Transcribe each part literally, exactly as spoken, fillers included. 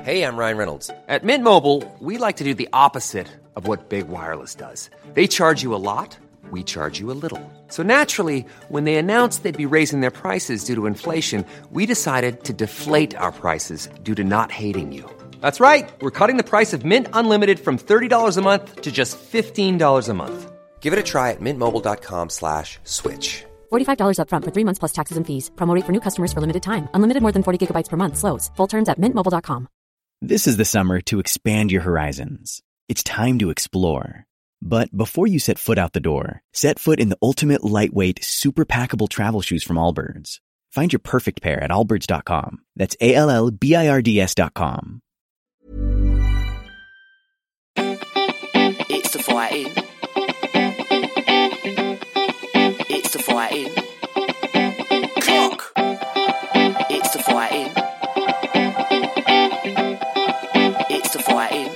Hey, I'm Ryan Reynolds. At Mint Mobile, we like to do the opposite of what Big Wireless does. They charge you a lot, we charge you a little. So naturally, when they announced they'd be raising their prices due to inflation, we decided to deflate our prices due to not hating you. That's right. We're cutting the price of Mint Unlimited from thirty dollars a month to just fifteen dollars a month. Give it a try at mintmobile.com slash switch. forty-five dollars up front for three months plus taxes and fees. Promo rate for new customers for limited time. Unlimited more than forty gigabytes per month slows. Full terms at mint mobile dot com. This is the summer to expand your horizons. It's time to explore. But before you set foot out the door, set foot in the ultimate lightweight, super packable travel shoes from Allbirds. Find your perfect pair at allbirds dot com. That's A L L B I R D S dot com. It's the fighting. It's the fighting. Clock. It's the fighting. It's the fighting.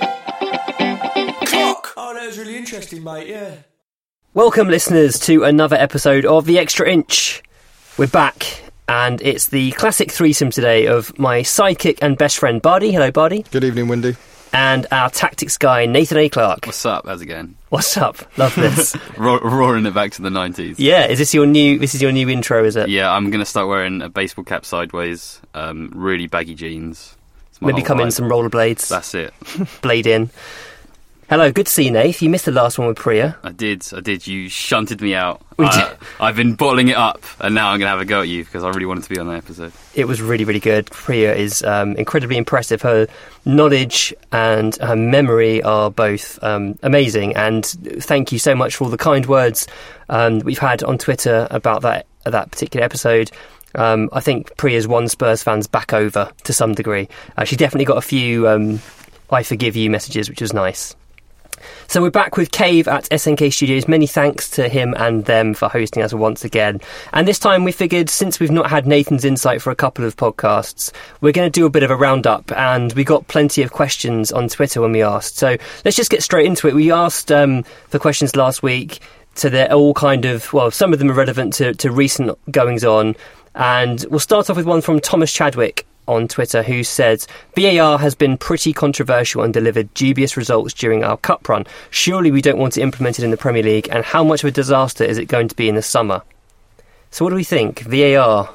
Clock. Oh, that was really interesting, mate, yeah. Welcome, listeners, to another episode of The Extra Inch. We're back, and it's the classic threesome today of my sidekick and best friend, Bardi. Hello, Bardi. Good evening, Wendy. And our tactics guy, Nathan A. Clark. What's up? How's it going? What's up? Love this. Ro- roaring it back to the nineties. Yeah, is this your new? This is your new intro, is it? Yeah, I'm going to start wearing a baseball cap sideways, um, really baggy jeans. Maybe come in some rollerblades. That's it. Blade in. Hello, good to see you, Nath. You missed the last one with Priya. I did, I did. You shunted me out. Uh, I've been bottling it up, and now I'm going to have a go at you because I really wanted to be on that episode. It was really, really good. Priya is um, incredibly impressive. Her knowledge and her memory are both um, amazing, and thank you so much for all the kind words um, we've had on Twitter about that that particular episode. Um, I think Priya's won Spurs fans back over to some degree. Uh, she definitely got a few um, I forgive you messages, which was nice. So we're back with Cave at S N K Studios. Many thanks to him and them for hosting us once again. And this time we figured, since we've not had Nathan's insight for a couple of podcasts, we're going to do a bit of a roundup. And we got plenty of questions on Twitter when we asked. So let's just get straight into it. We asked um, for questions last week. So they're all kind of, well, some of them are relevant to, to recent goings on. And we'll start off with one from Thomas Chadwick on Twitter, who said, V A R has been pretty controversial and delivered dubious results during our cup run. Surely we don't want to implement it in the Premier League, and how much of a disaster is it going to be in the summer? So what do we think? V A R?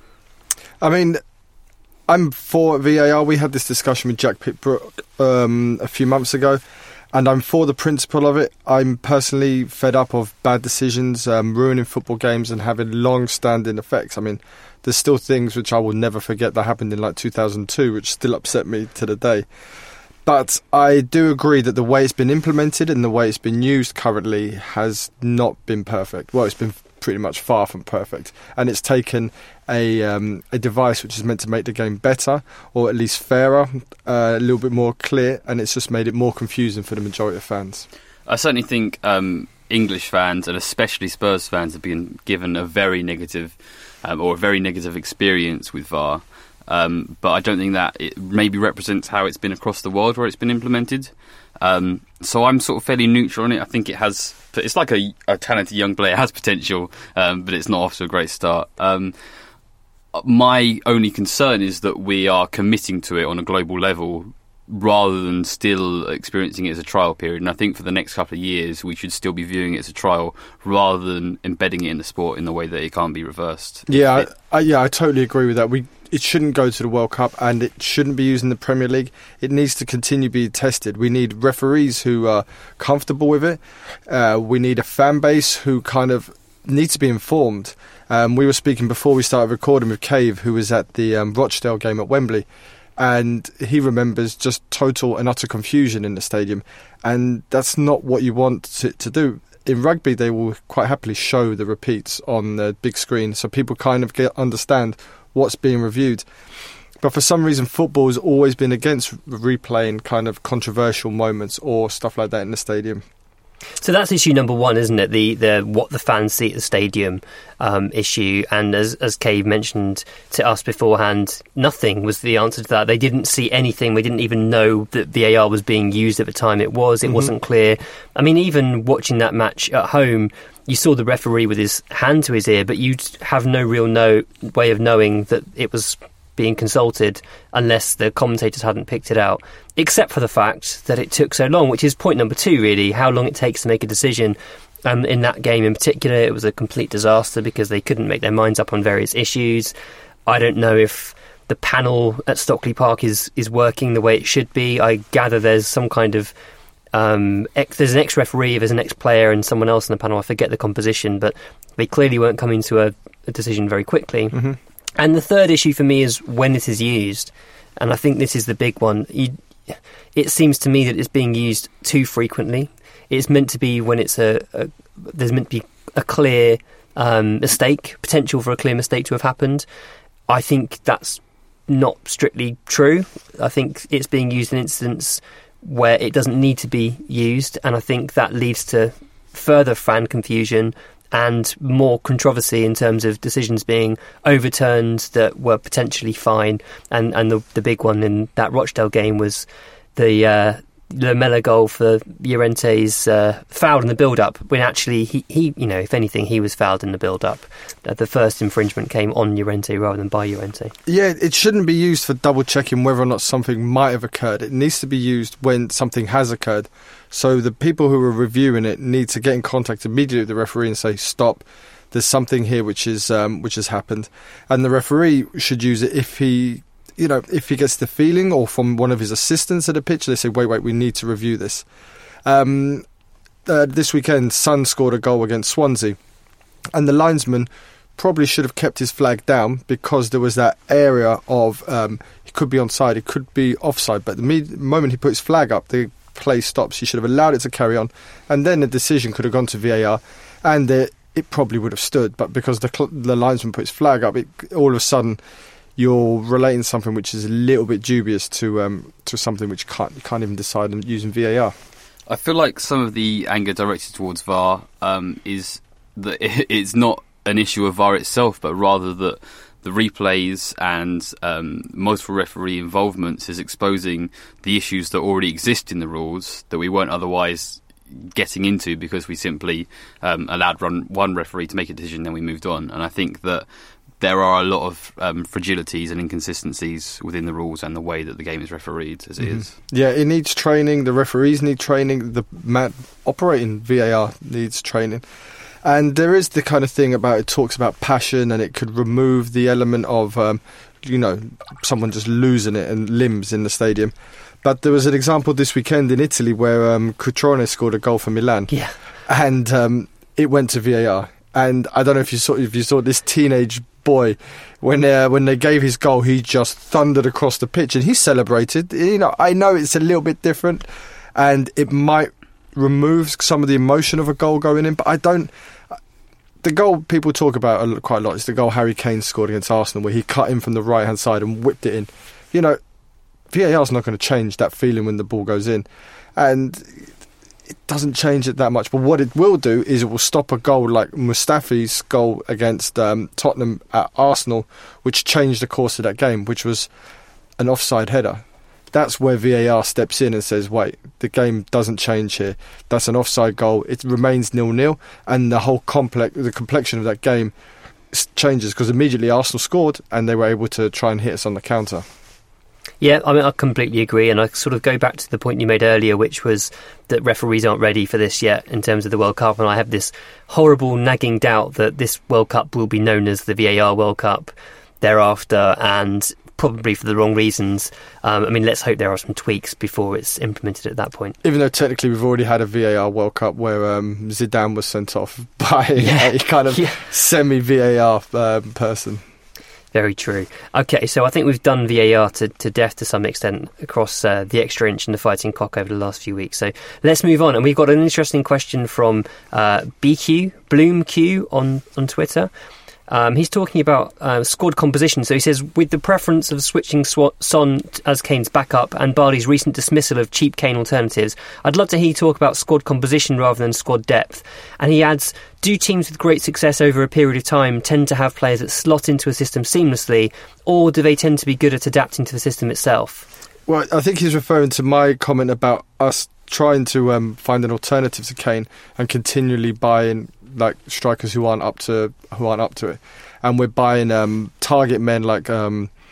I mean, I'm for V A R. We had this discussion with Jack Pittbrook um, a few months ago, and I'm for the principle of it. I'm personally fed up of bad decisions, um, ruining football games and having long-standing effects. I mean, there's still things which I will never forget that happened in like two thousand two, which still upset me to the day. But I do agree that the way it's been implemented and the way it's been used currently has not been perfect. Well, it's been pretty much far from perfect. And it's taken a um, a device which is meant to make the game better, or at least fairer, uh, a little bit more clear, and it's just made it more confusing for the majority of fans. I certainly think um, English fans, and especially Spurs fans, have been given a very negative Um, or a very negative experience with V A R, um, but I don't think that it maybe represents how it's been across the world where it's been implemented. Um, so I'm sort of fairly neutral on it. I think it has, it's like a, a talented young player, it has potential, um, but it's not off to a great start. Um, my only concern is that we are committing to it on a global level rather than still experiencing it as a trial period. And I think for the next couple of years, we should still be viewing it as a trial rather than embedding it in the sport in the way that it can't be reversed. Yeah, I, I, yeah, I totally agree with that. We It shouldn't go to the World Cup, and it shouldn't be used in the Premier League. It needs to continue to be tested. We need referees who are comfortable with it. Uh, we need a fan base who kind of need to be informed. Um, we were speaking before we started recording with Cave, who was at the um, Rochdale game at Wembley. And he remembers just total and utter confusion in the stadium. And that's not what you want to, to do. In rugby, they will quite happily show the repeats on the big screen so people kind of get understand what's being reviewed. But for some reason, football has always been against replaying kind of controversial moments or stuff like that in the stadium. So that's issue number one, isn't it? The the what the fans see at the stadium um, issue. And as as Cave mentioned to us beforehand, nothing was the answer to that. They didn't see anything. They didn't even know that V A R was being used at the time it was. It mm-hmm. wasn't clear. I mean, even watching that match at home, you saw the referee with his hand to his ear, but you'd have no real no way of knowing that it was being consulted unless the commentators hadn't picked it out, except for the fact that it took so long, which is point number two, really, how long it takes to make a decision. Um, in that game in particular, it was a complete disaster because they couldn't make their minds up on various issues. I don't know if the panel at Stockley Park is, is working the way it should be. I gather there's some kind of... Um, ex, there's an ex-referee, there's an ex-player and someone else in the panel. I forget the composition, but they clearly weren't coming to a, a decision very quickly. Mm-hmm. And the third issue for me is when it is used. And I think this is the big one. You, it seems to me that it's being used too frequently. It's meant to be when it's a, a there's meant to be a clear um, mistake, potential for a clear mistake to have happened. I think that's not strictly true. I think it's being used in incidents where it doesn't need to be used, and I think that leads to further fan confusion and more controversy in terms of decisions being overturned that were potentially fine. And, and the, the big one in that Rochdale game was the... Uh, Lamela goal for Llorente's uh, foul in the build-up, when actually he, he, you know, if anything, he was fouled in the build-up. Uh, the first infringement came on Llorente rather than by Llorente. Yeah, it shouldn't be used for double-checking whether or not something might have occurred. It needs to be used when something has occurred. So the people who are reviewing it need to get in contact immediately with the referee and say, stop, there's something here which is um, which has happened. And the referee should use it if he... You know, if he gets the feeling, or from one of his assistants at a pitch, they say, wait, wait, we need to review this. Um, uh, this weekend, Son scored a goal against Swansea, and the linesman probably should have kept his flag down because there was that area of, um, he could be onside, he could be offside, but the me- moment he put his flag up, the play stops. He should have allowed it to carry on, and then the decision could have gone to V A R, and it, it probably would have stood, but because the, cl- the linesman put his flag up, it, all of a sudden... you're relating something which is a little bit dubious to um, to something which can't, you can't even decide using V A R. I feel like some of the anger directed towards V A R um, is that it's not an issue of V A R itself, but rather that the replays and um, multiple referee involvements is exposing the issues that already exist in the rules that we weren't otherwise getting into because we simply um, allowed run, one referee to make a decision, then we moved on. And I think that there are a lot of um, fragilities and inconsistencies within the rules and the way that the game is refereed as mm-hmm. it is. Yeah, it needs training. The referees need training. The man operating V A R needs training. And there is the kind of thing about it talks about passion, and it could remove the element of, um, you know, someone just losing it and limbs in the stadium. But there was an example this weekend in Italy where um, Cutrone scored a goal for Milan. Yeah. And um, it went to V A R. And I don't know if you saw if you saw this teenage boy when uh, when they gave his goal, he just thundered across the pitch and he celebrated. You know, I know it's a little bit different, and it might remove some of the emotion of a goal going in, but I don't. The goal people talk about quite a lot is the goal Harry Kane scored against Arsenal, where he cut in from the right hand side and whipped it in. You know, V A R's not going to change that feeling when the ball goes in, and it doesn't change it that much. But what it will do is it will stop a goal like Mustafi's goal against um, Tottenham at Arsenal, which changed the course of that game, which was an offside header. That's where V A R steps in and says, wait, the game doesn't change here. That's an offside goal. It remains nil-nil, and the whole complex, the complexion of that game changes, because immediately Arsenal scored and they were able to try and hit us on the counter. Yeah, I mean, I completely agree, and I sort of go back to the point you made earlier, which was that referees aren't ready for this yet in terms of the World Cup, and I have this horrible nagging doubt that this World Cup will be known as the V A R World Cup thereafter, and probably for the wrong reasons. Um, I mean, let's hope there are some tweaks before it's implemented at that point. Even though technically we've already had a V A R World Cup where um, Zidane was sent off by yeah. a kind of yeah. semi-V A R um, person. Very true. Okay, so I think we've done V A R to, to death to some extent across uh, the extra inch and the fighting cock over the last few weeks. So let's move on. And we've got an interesting question from uh, B Q, Bloom Q on, on Twitter. Um, he's talking about uh, squad composition. So he says, with the preference of switching Sw- Son as Kane's backup and Barley's recent dismissal of cheap Kane alternatives, I'd love to hear you talk about squad composition rather than squad depth. And he adds, do teams with great success over a period of time tend to have players that slot into a system seamlessly, or do they tend to be good at adapting to the system itself? Well, I think he's referring to my comment about us trying to um, find an alternative to Kane and continually buying like strikers who aren't up to who aren't up to it, and we're buying um, target men like um,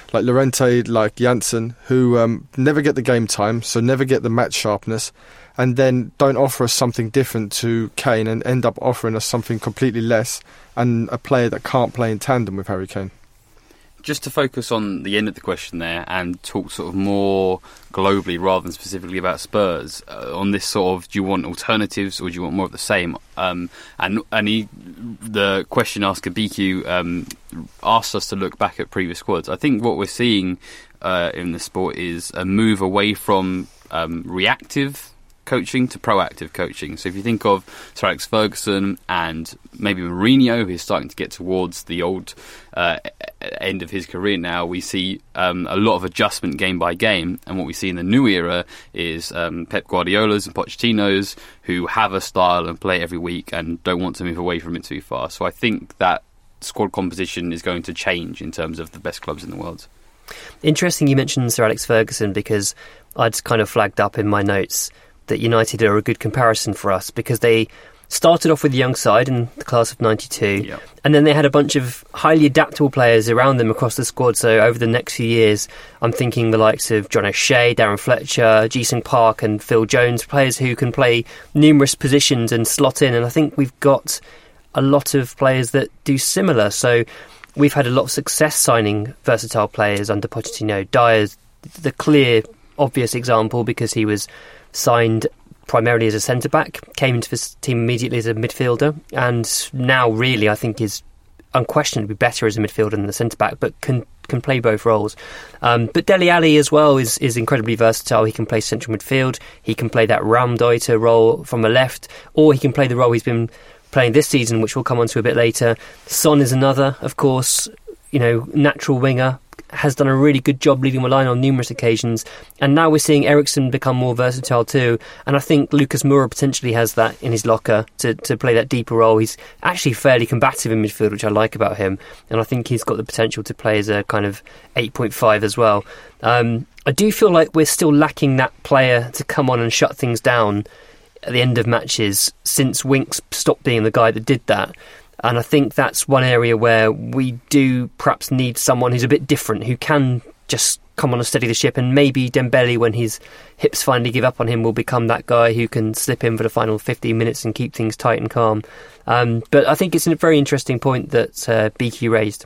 like Llorente, like Janssen, who um, never get the game time, so never get the match sharpness, and then don't offer us something different to Kane and end up offering us something completely less, and a player that can't play in tandem with Harry Kane. Just to focus on the end of the question there and talk sort of more globally rather than specifically about Spurs, uh, on this sort of, do you want alternatives or do you want more of the same? Um, and and he, the question asker B Q um, asked us to look back at previous squads. I think what we're seeing uh, in the sport is a move away from um, reactive coaching to proactive coaching. So if you think of Sir Alex Ferguson and maybe Mourinho, who's starting to get towards the old uh, end of his career now, we see um, a lot of adjustment game by game. And what we see in the new era is um, Pep Guardiola's and Pochettino's, who have a style and play every week and don't want to move away from it too far. So I think that squad composition is going to change in terms of the best clubs in the world. Interesting you mentioned Sir Alex Ferguson, because I'd kind of flagged up in my notes that United are a good comparison for us, because they started off with a young side in the class of ninety-two, yep. and then they had a bunch of highly adaptable players around them across the squad. So over the next few years, I'm thinking the likes of John O'Shea, Darren Fletcher, Ji-sung Park and Phil Jones, players who can play numerous positions and slot in, and I think we've got a lot of players that do similar. So we've had a lot of success signing versatile players under Pochettino. Dyer's the clear, obvious example, because he was signed primarily as a centre-back, came into this team immediately as a midfielder, and now really I think is unquestionably better as a midfielder than the centre-back, but can can play both roles. Um, but Dele Alli as well is, is incredibly versatile. He can play central midfield, he can play that Raumdeuter role from the left, or he can play the role he's been playing this season, which we'll come on to a bit later. Son is another, of course, you know, natural winger, has done a really good job leading the line on numerous occasions, and now we're seeing Eriksen become more versatile too, and I think Lucas Moura potentially has that in his locker to, to play that deeper role. He's actually fairly combative in midfield, which I like about him, and I think he's got the potential to play as a kind of eight point five as well. Um, I do feel like we're still lacking that player to come on and shut things down at the end of matches, since Winks stopped being the guy that did that. And I think that's one area where we do perhaps need someone who's a bit different, who can just come on and steady the ship. And maybe Dembele, when his hips finally give up on him, will become that guy who can slip in for the final fifteen minutes and keep things tight and calm. Um, but I think it's a very interesting point that uh, B Q raised.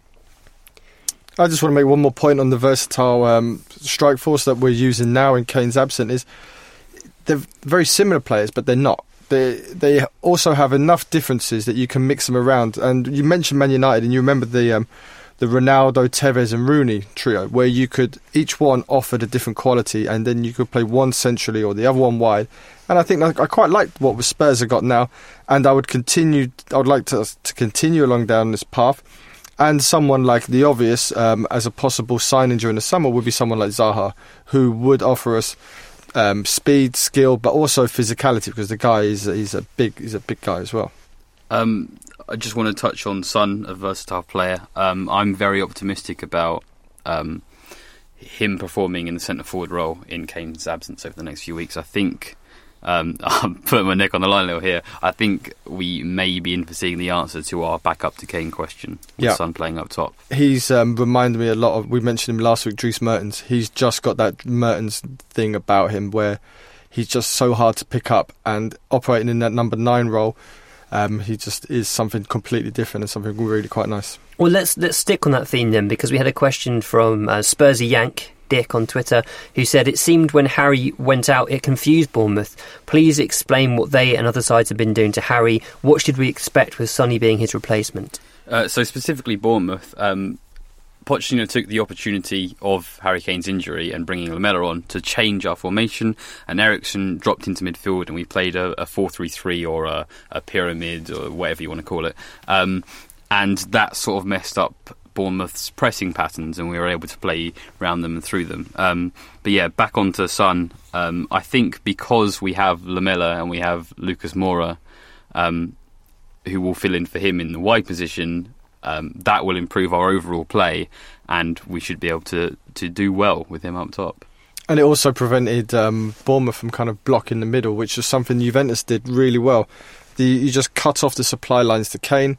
I just want to make one more point on the versatile um, strike force that we're using now in Kane's absence. Is they're very similar players, but they're not. They they also have enough differences that you can mix them around. And you mentioned Man United, and you remember the um, the Ronaldo, Tevez and Rooney trio, where you could, each one offered a different quality, and then you could play one centrally or the other one wide. And I think I quite liked what the Spurs have got now, and I would continue. I would like to to continue along down this path. And someone like the obvious, um, as a possible signing during the summer, would be someone like Zaha, who would offer us Um, speed, skill, but also physicality, because the guy is he's a big he's a big guy as well. Um, I just want to touch on Son, a versatile player. Um, I'm very optimistic about um, him performing in the centre forward role in Kane's absence over the next few weeks. I think um, I'm putting my neck on the line a little here. I think we may be in for seeing the answer to our back up to Kane question, with yeah. Son playing up top. He's um, reminded me a lot of, we mentioned him last week, Dries Mertens. He's just got that Mertens thing about him where he's just so hard to pick up, and operating in that number nine role, um, he just is something completely different and something really quite nice. Well, let's let's stick on that theme then, because we had a question from uh, Spursy Yank Dick on Twitter, who said, it seemed when Harry went out it confused Bournemouth. Please explain what they and other sides have been doing to Harry. What should we expect with Sonny being his replacement? Uh, so specifically Bournemouth, um, Pochettino took the opportunity of Harry Kane's injury and bringing Lamela on to change our formation, and Eriksen dropped into midfield, and we played a, a four three three or a, a pyramid or whatever you want to call it, um, and that sort of messed up Bournemouth's pressing patterns, and we were able to play around them and through them. Um, but yeah, back onto Son. Um, I think because we have Lamela and we have Lucas Moura, um, who will fill in for him in the wide position, um, that will improve our overall play, and we should be able to, to do well with him up top. And it also prevented um, Bournemouth from kind of blocking the middle, which is something Juventus did really well. The, you just cut off the supply lines to Kane,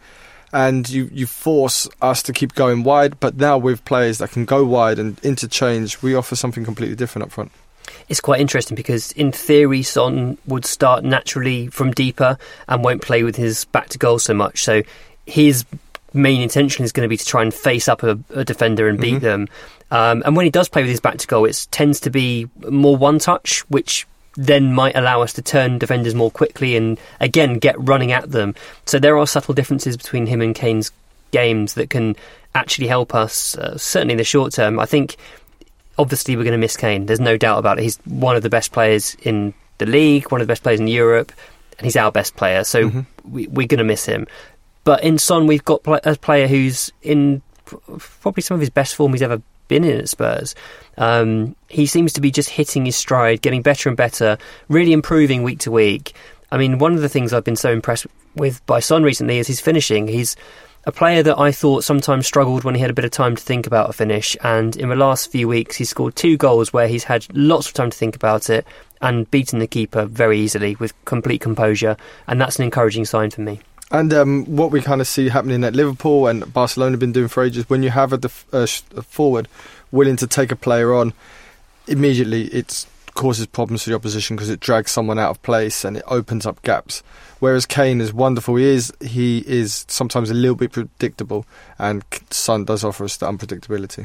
and you, you force us to keep going wide. But now with players that can go wide and interchange, we offer something completely different up front. It's quite interesting because in theory Son would start naturally from deeper and won't play with his back to goal so much. So his main intention is going to be to try and face up a, a defender and beat mm-hmm. them. Um, and when he does play with his back to goal, it tends to be more one touch, which then might allow us to turn defenders more quickly and again get running at them. So there are subtle differences between him and Kane's games that can actually help us, uh, certainly in the short term. I think obviously we're going to miss Kane, there's no doubt about it. He's one of the best players in the league, one of the best players in Europe, and he's our best player, so mm-hmm. we, we're going to miss him. But in Son we've got a player who's in probably some of his best form he's ever been in at Spurs. Um, he seems to be just hitting his stride, getting better and better, really improving week to week. I mean, one of the things I've been so impressed with by Son recently is his finishing. He's a player that I thought sometimes struggled when he had a bit of time to think about a finish, and in the last few weeks he's scored two goals where he's had lots of time to think about it and beaten the keeper very easily with complete composure, and that's an encouraging sign for me. And um, what we kind of see happening at Liverpool and Barcelona have been doing for ages, when you have a, def- uh, a forward willing to take a player on, immediately it causes problems for the opposition because it drags someone out of place and it opens up gaps. Whereas Kane, as wonderful he is, he is sometimes a little bit predictable, and Son does offer us the unpredictability.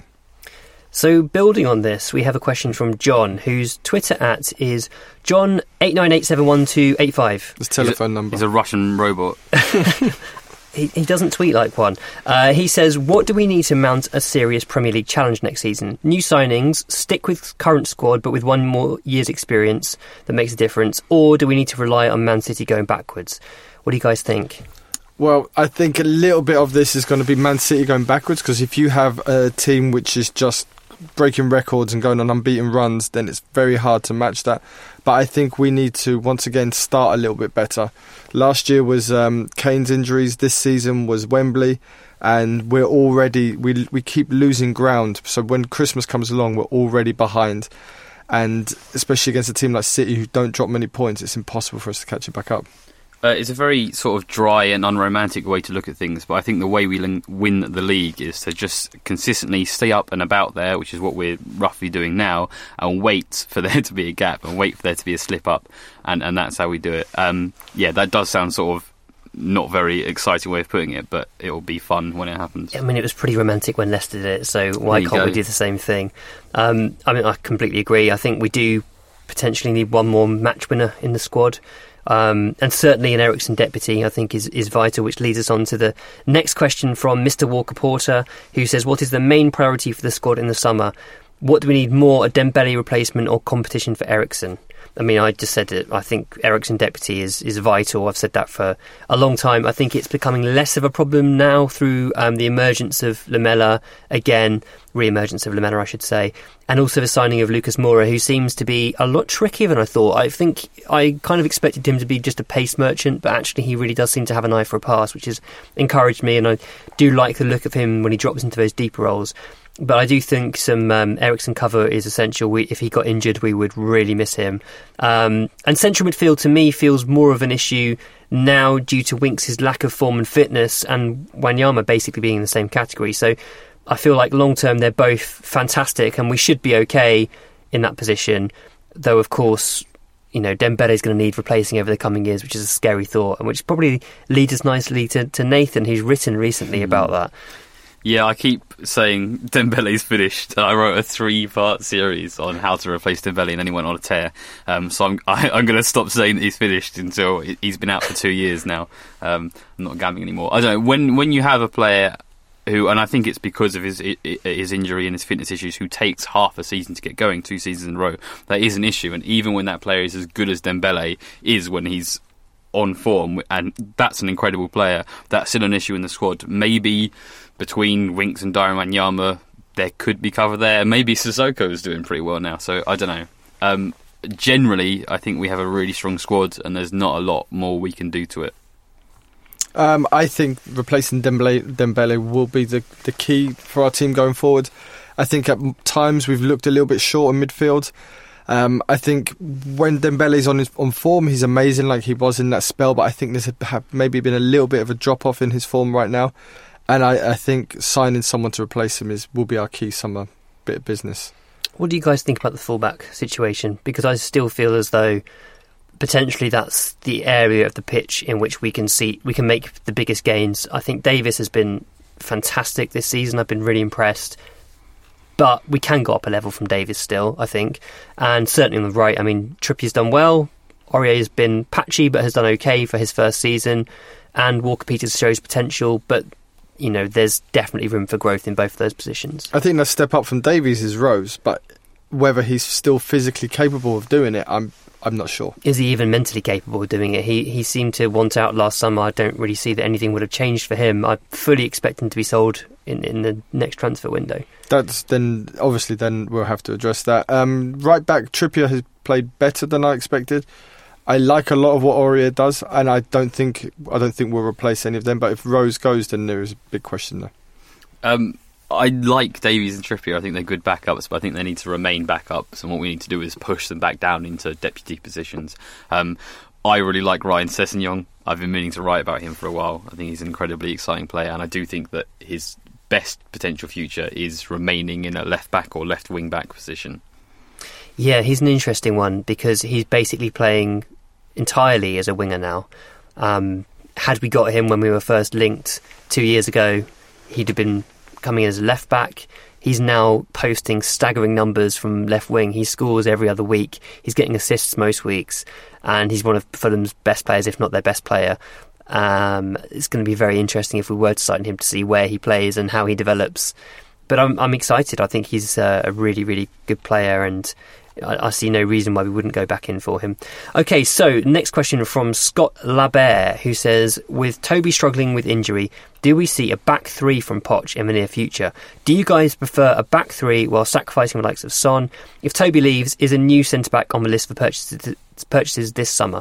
So building on this, we have a question from John, whose Twitter at is John eight nine eight seven one two eight five. His telephone he's a, number. He's a Russian robot. he, he doesn't tweet like one. Uh, he says, what do we need to mount a serious Premier League challenge next season? New signings, stick with current squad but with one more year's experience that makes a difference, or do we need to rely on Man City going backwards? What do you guys think? Well, I think a little bit of this is going to be Man City going backwards, because if you have a team which is just breaking records and going on unbeaten runs, then it's very hard to match that. But I think we need to once again start a little bit better. Last year was um, Kane's injuries, this season was Wembley, and we're already we we keep losing ground. So when Christmas comes along, we're already behind, and especially against a team like City who don't drop many points, it's impossible for us to catch it back up. Uh, it's a very sort of dry and unromantic way to look at things, but I think the way we l- win the league is to just consistently stay up and about there, which is what we're roughly doing now, and wait for there to be a gap and wait for there to be a slip up, and, and that's how we do it. Um, yeah, that does sound sort of not very exciting way of putting it, but it will be fun when it happens. I mean, it was pretty romantic when Leicester did it, so why can't go. we do the same thing? Um, I mean, I completely agree. I think we do potentially need one more match winner in the squad. Um, and certainly an Eriksen deputy, I think, is, is vital, which leads us on to the next question from Mister Walker Porter, who says, what is the main priority for the squad in the summer? What do we need more, a Dembele replacement or competition for Eriksen? I mean, I just said it. I think Eriksen deputy is, is vital. I've said that for a long time. I think it's becoming less of a problem now through um, the emergence of Lamela, again, re-emergence of Lamela, I should say, and also the signing of Lucas Moura, who seems to be a lot trickier than I thought. I think I kind of expected him to be just a pace merchant, but actually he really does seem to have an eye for a pass, which has encouraged me, and I do like the look of him when he drops into those deeper roles. But I do think some um, Eriksen cover is essential. We, if he got injured, we would really miss him. Um, and central midfield, to me, feels more of an issue now due to Winks' lack of form and fitness, and Wanyama basically being in the same category. So I feel like long-term they're both fantastic, and we should be okay in that position. Though, of course, you know, Dembele is going to need replacing over the coming years, which is a scary thought, and which probably leads us nicely to, to Nathan, who's written recently mm. about that. Yeah, I keep saying Dembele's finished. I wrote a three-part series on how to replace Dembele, and then he went on a tear. Um, so I'm, I, I'm going to stop saying that he's finished until he's been out for two years now. Um, I'm not gambling anymore. I don't know. When, when you have a player who, and I think it's because of his his injury and his fitness issues, who takes half a season to get going, two seasons in a row, that is an issue. And even when that player is as good as Dembele is when he's on form, and that's an incredible player, that's still an issue in the squad. Maybe between Winks and Dayot Wanyama, there could be cover there. Maybe Sissoko's doing pretty well now, so I don't know. Um, generally, I think we have a really strong squad, and there's not a lot more we can do to it. Um, I think replacing Dembele, Dembele will be the, the key for our team going forward. I think at times we've looked a little bit short in midfield. Um, I think when Dembele's on his on form, he's amazing, like he was in that spell. But I think there's a, maybe been a little bit of a drop off in his form right now, and I, I think signing someone to replace him is will be our key summer bit of business. What do you guys think about the fullback situation? Because I still feel as though potentially that's the area of the pitch in which we can see we can make the biggest gains. I think Davis has been fantastic this season. I've been really impressed. But we can go up a level from Davis still, I think. And certainly on the right, I mean, Trippier's done well. Aurier has been patchy, but has done okay for his first season. And Walker-Peters shows potential, but, you know, there's definitely room for growth in both of those positions. I think the step up from Davies is Rose, but whether he's still physically capable of doing it, I'm I'm not sure. Is he even mentally capable of doing it? He he seemed to want out last summer. I don't really see that anything would have changed for him. I fully expect him to be sold in, in the next transfer window. That's then obviously then we'll have to address that. Um, right back, Trippier has played better than I expected. I like a lot of what Aurier does, and I don't think I don't think we'll replace any of them. But if Rose goes, then there is a big question there. Um, I like Davies and Trippier. I think they're good backups, but I think they need to remain backups. And what we need to do is push them back down into deputy positions. Um, I really like Ryan Sessegnon. I've been meaning to write about him for a while. I think he's an incredibly exciting player, and I do think that his best potential future is remaining in a left back or left wing back position. Yeah, he's an interesting one because he's basically playing entirely as a winger now. Um, had we got him when we were first linked two years ago, he'd have been coming as a left back. He's now posting staggering numbers from left wing. He scores every other week. He's getting assists most weeks, and he's one of Fulham's best players, if not their best player. Um, it's going to be very interesting if we were to sign him to see where he plays and how he develops. But I'm, I'm excited. I think he's uh, a really, really good player, and I, I see no reason why we wouldn't go back in for him. Okay, so next question from Scott Labert, who says, with Toby struggling with injury, do we see a back three from Poch in the near future? Do you guys prefer a back three while sacrificing the likes of Son? If Toby leaves, is a new centre-back on the list for purchases, purchases this summer?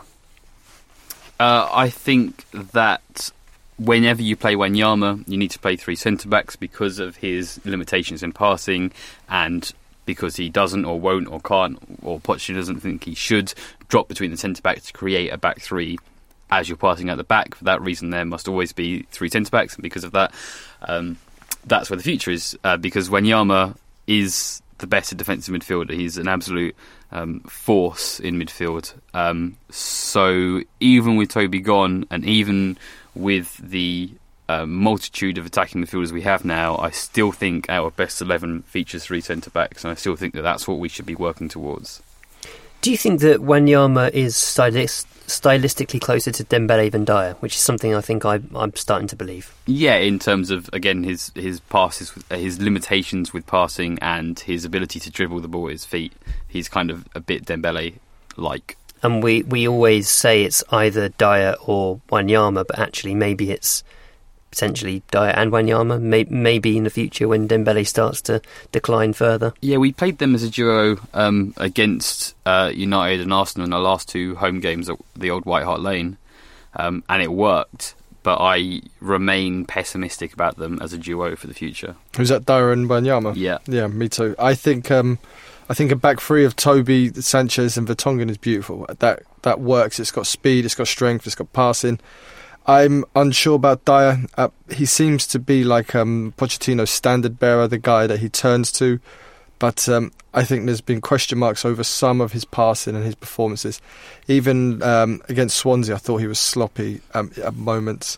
Uh, I think that whenever you play Wanyama, you need to play three centre-backs because of his limitations in passing, and because he doesn't or won't or can't, or Poch doesn't think he should, drop between the centre-backs to create a back three as you're passing at the back. For that reason, there must always be three centre-backs, and because of that, um, that's where the future is, uh, because Wanyama is the better defensive midfielder. He's an absolute um, force in midfield. Um, so even with Toby gone, and even with the uh, multitude of attacking midfielders we have now, I still think our best eleven features three centre-backs, and I still think that that's what we should be working towards. Do you think that Wanyama is stylist, stylistically closer to Dembele than Dyer, which is something I think I, I'm starting to believe? Yeah, in terms of, again, his his passes, his limitations with passing, and his ability to dribble the ball at his feet. He's kind of a bit Dembele-like. And we, we always say it's either Dyer or Wanyama, but actually maybe it's potentially Dyer and Wanyama, may, maybe in the future when Dembele starts to decline further. Yeah, we played them as a duo um, against uh, United and Arsenal in our last two home games at the old White Hart Lane, um, and it worked, but I remain pessimistic about them as a duo for the future. Who's that, Dyer and Wanyama? Yeah. Yeah, me too. I think um, I think a back three of Toby, Sanchez and Vertonghen is beautiful. That that works. It's got speed, it's got strength, it's got passing. I'm unsure about Dyer. Uh, he seems to be like um, Pochettino's standard bearer, the guy that he turns to. But um, I think there's been question marks over some of his passing and his performances. Even um, against Swansea, I thought he was sloppy um, at moments.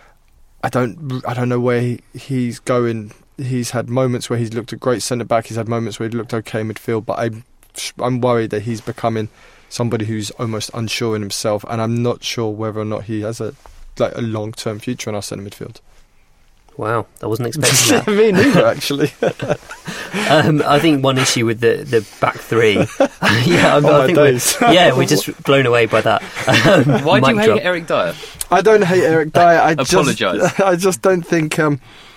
I don't, I don't know where he, he's going. He's had moments where he's looked a great centre back. He's had moments where he looked okay in midfield. But I'm, I'm worried that he's becoming somebody who's almost unsure in himself, and I'm not sure whether or not he has a like a long-term future in our centre midfield. Wow, I wasn't expecting that. Me neither, actually. um, I think one issue with the, the back three. yeah, I, oh I think days. we're, yeah, we're just blown away by that. Um, Why do you hate drop. Eric Dyer? I don't hate Eric Dyer. I Apologise. Just, I just don't think. Um,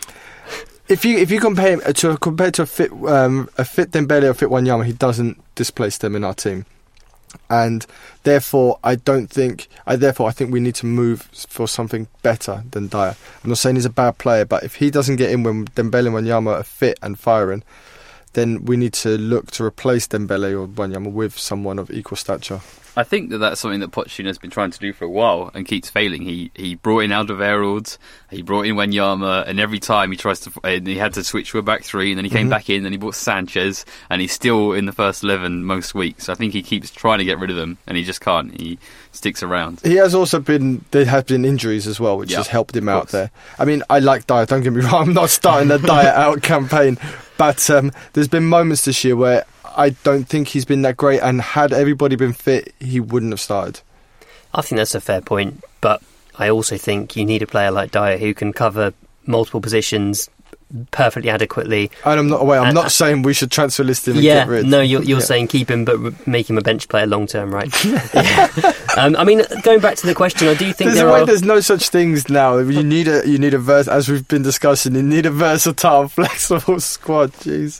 if you if you compare him to compared to a fit um, a fit Dembele or fit Wanyama, he doesn't displace them in our team. And therefore, I don't think. I therefore I think we need to move for something better than Dyer. I'm not saying he's a bad player, but if he doesn't get in when Dembele and Wanyama are fit and firing, then we need to look to replace Dembele or Wanyama with someone of equal stature. I think that that's something that Pochettino has been trying to do for a while and keeps failing. He he brought in Alderweireld, he brought in Wanyama, and every time he tries to, and he had to switch to a back three, and then he came mm-hmm. back in, and he brought Sanchez, and he's still in the first eleven most weeks. I think he keeps trying to get rid of them, and he just can't. He sticks around. He has also been, there have been injuries as well, which yep, has helped him out there. I mean, I like Dier, don't get me wrong, I'm not starting a Dier out campaign, but um, there's been moments this year where I don't think he's been that great, and had everybody been fit, he wouldn't have started. I think that's a fair point, but I also think you need a player like Dier who can cover multiple positions perfectly adequately. And I'm not. Wait, I'm and, not saying we should transfer list him and yeah, get rid. No, you're, you're yeah. saying keep him, but re- make him a bench player long term, right? yeah. um, I mean, going back to the question, I do think there's there way, are. There's no such things now. You need a. You need a vers. As we've been discussing, you need a versatile, flexible squad. Jeez.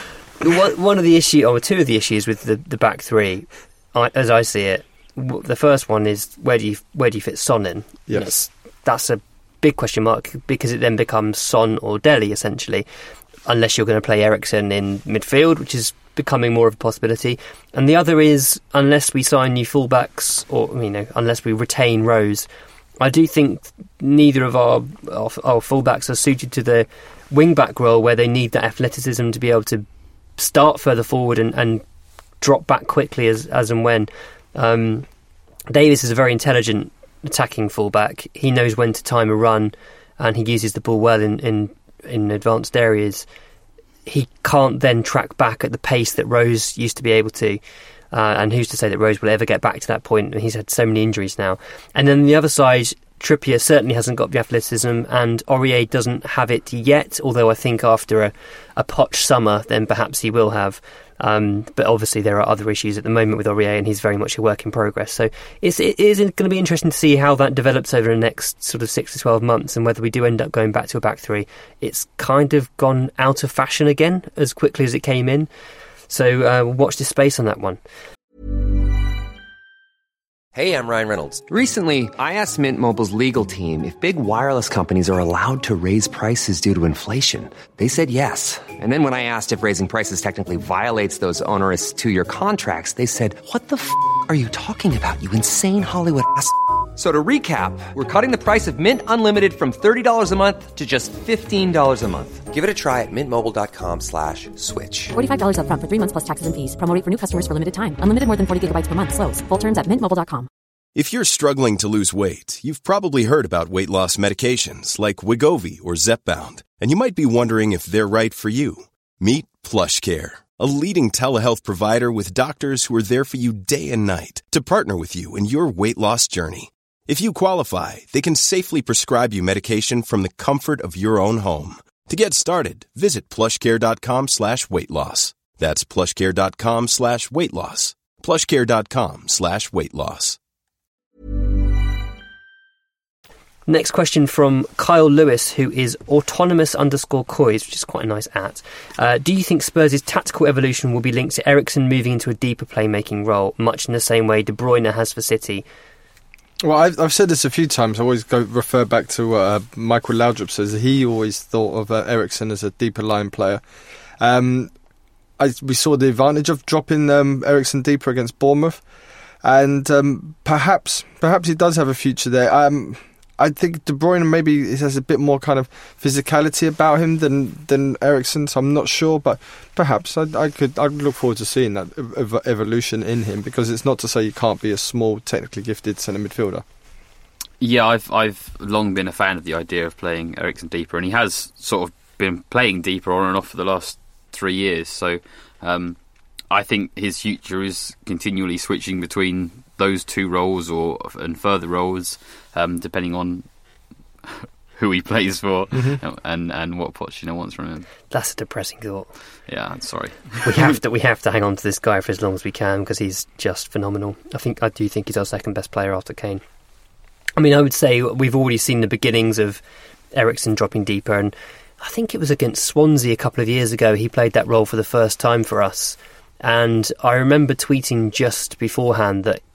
One, one of the issues, or two of the issues with the, the back three, I, as I see it, w- the first one is where do you where do you fit Son in? Yes, that's, that's a big question mark because it then becomes Son or Dele essentially, unless you're going to play Eriksen in midfield, which is becoming more of a possibility. And the other is unless we sign new fullbacks, or you know, unless we retain Rose, I do think neither of our our, our fullbacks are suited to the wing back role where they need that athleticism to be able to start further forward and, and drop back quickly as as and when. Um, Davis is a very intelligent attacking fullback. He knows when to time a run, and he uses the ball well in, in, in advanced areas. He can't then track back at the pace that Rose used to be able to. Uh, and who's to say that Rose will ever get back to that point? He's had so many injuries now. And then the other side, Trippier certainly hasn't got the athleticism, and Aurier doesn't have it yet, although I think after a, a Poch summer, then perhaps he will have. Um, but obviously there are other issues at the moment with Aurier, and he's very much a work in progress. So it's, it is going to be interesting to see how that develops over the next sort of six to twelve months, and whether we do end up going back to a back three. It's kind of gone out of fashion again as quickly as it came in. So uh, watch this space on that one. Hey, I'm Ryan Reynolds. Recently, I asked Mint Mobile's legal team if big wireless companies are allowed to raise prices due to inflation. They said yes. And then when I asked if raising prices technically violates those onerous two-year contracts, they said, what the f*** are you talking about, you insane Hollywood ass f- So to recap, we're cutting the price of Mint Unlimited from thirty dollars a month to just fifteen dollars a month. Give it a try at mintmobile.com slash switch. forty-five dollars up front for three months plus taxes and fees. Promo rate for new customers for limited time. Unlimited more than forty gigabytes per month. Slows full terms at mint mobile dot com. If you're struggling to lose weight, you've probably heard about weight loss medications like Wegovy or Zepbound, and you might be wondering if they're right for you. Meet PlushCare, a leading telehealth provider with doctors who are there for you day and night to partner with you in your weight loss journey. If you qualify, they can safely prescribe you medication from the comfort of your own home. To get started, visit plushcare.com slash weight loss. That's plushcare.com slash weight loss. plushcare.com slash weight loss. Next question from Kyle Lewis, who is autonomous underscore coys, which is quite a nice at. Uh, do you think Spurs' tactical evolution will be linked to Eriksen moving into a deeper playmaking role, much in the same way De Bruyne has for City? Well, I've, I've said this a few times. I always go refer back to what uh, Michael Laudrup says. He always thought of uh, Eriksen as a deeper line player. Um, I, we saw the advantage of dropping um, Eriksen deeper against Bournemouth, and um, perhaps perhaps he does have a future there. Um, I think De Bruyne maybe has a bit more kind of physicality about him than than Eriksen, so I'm not sure, but perhaps I, I could I'd look forward to seeing that ev- evolution in him, because it's not to say you can't be a small, technically gifted centre midfielder. Yeah, I've I've long been a fan of the idea of playing Eriksen deeper, and he has sort of been playing deeper on and off for the last three years. So um, I think his future is continually switching between those two roles or and further roles, um, depending on who he plays for mm-hmm. and and what Pochettino wants from him. That's a depressing thought. Yeah, I'm sorry. we have to we have to hang on to this guy for as long as we can, because he's just phenomenal. I think I do think he's our second best player after Kane. I mean, I would say we've already seen the beginnings of Eriksen dropping deeper, and I think it was against Swansea a couple of years ago he played that role for the first time for us. And I remember tweeting just beforehand that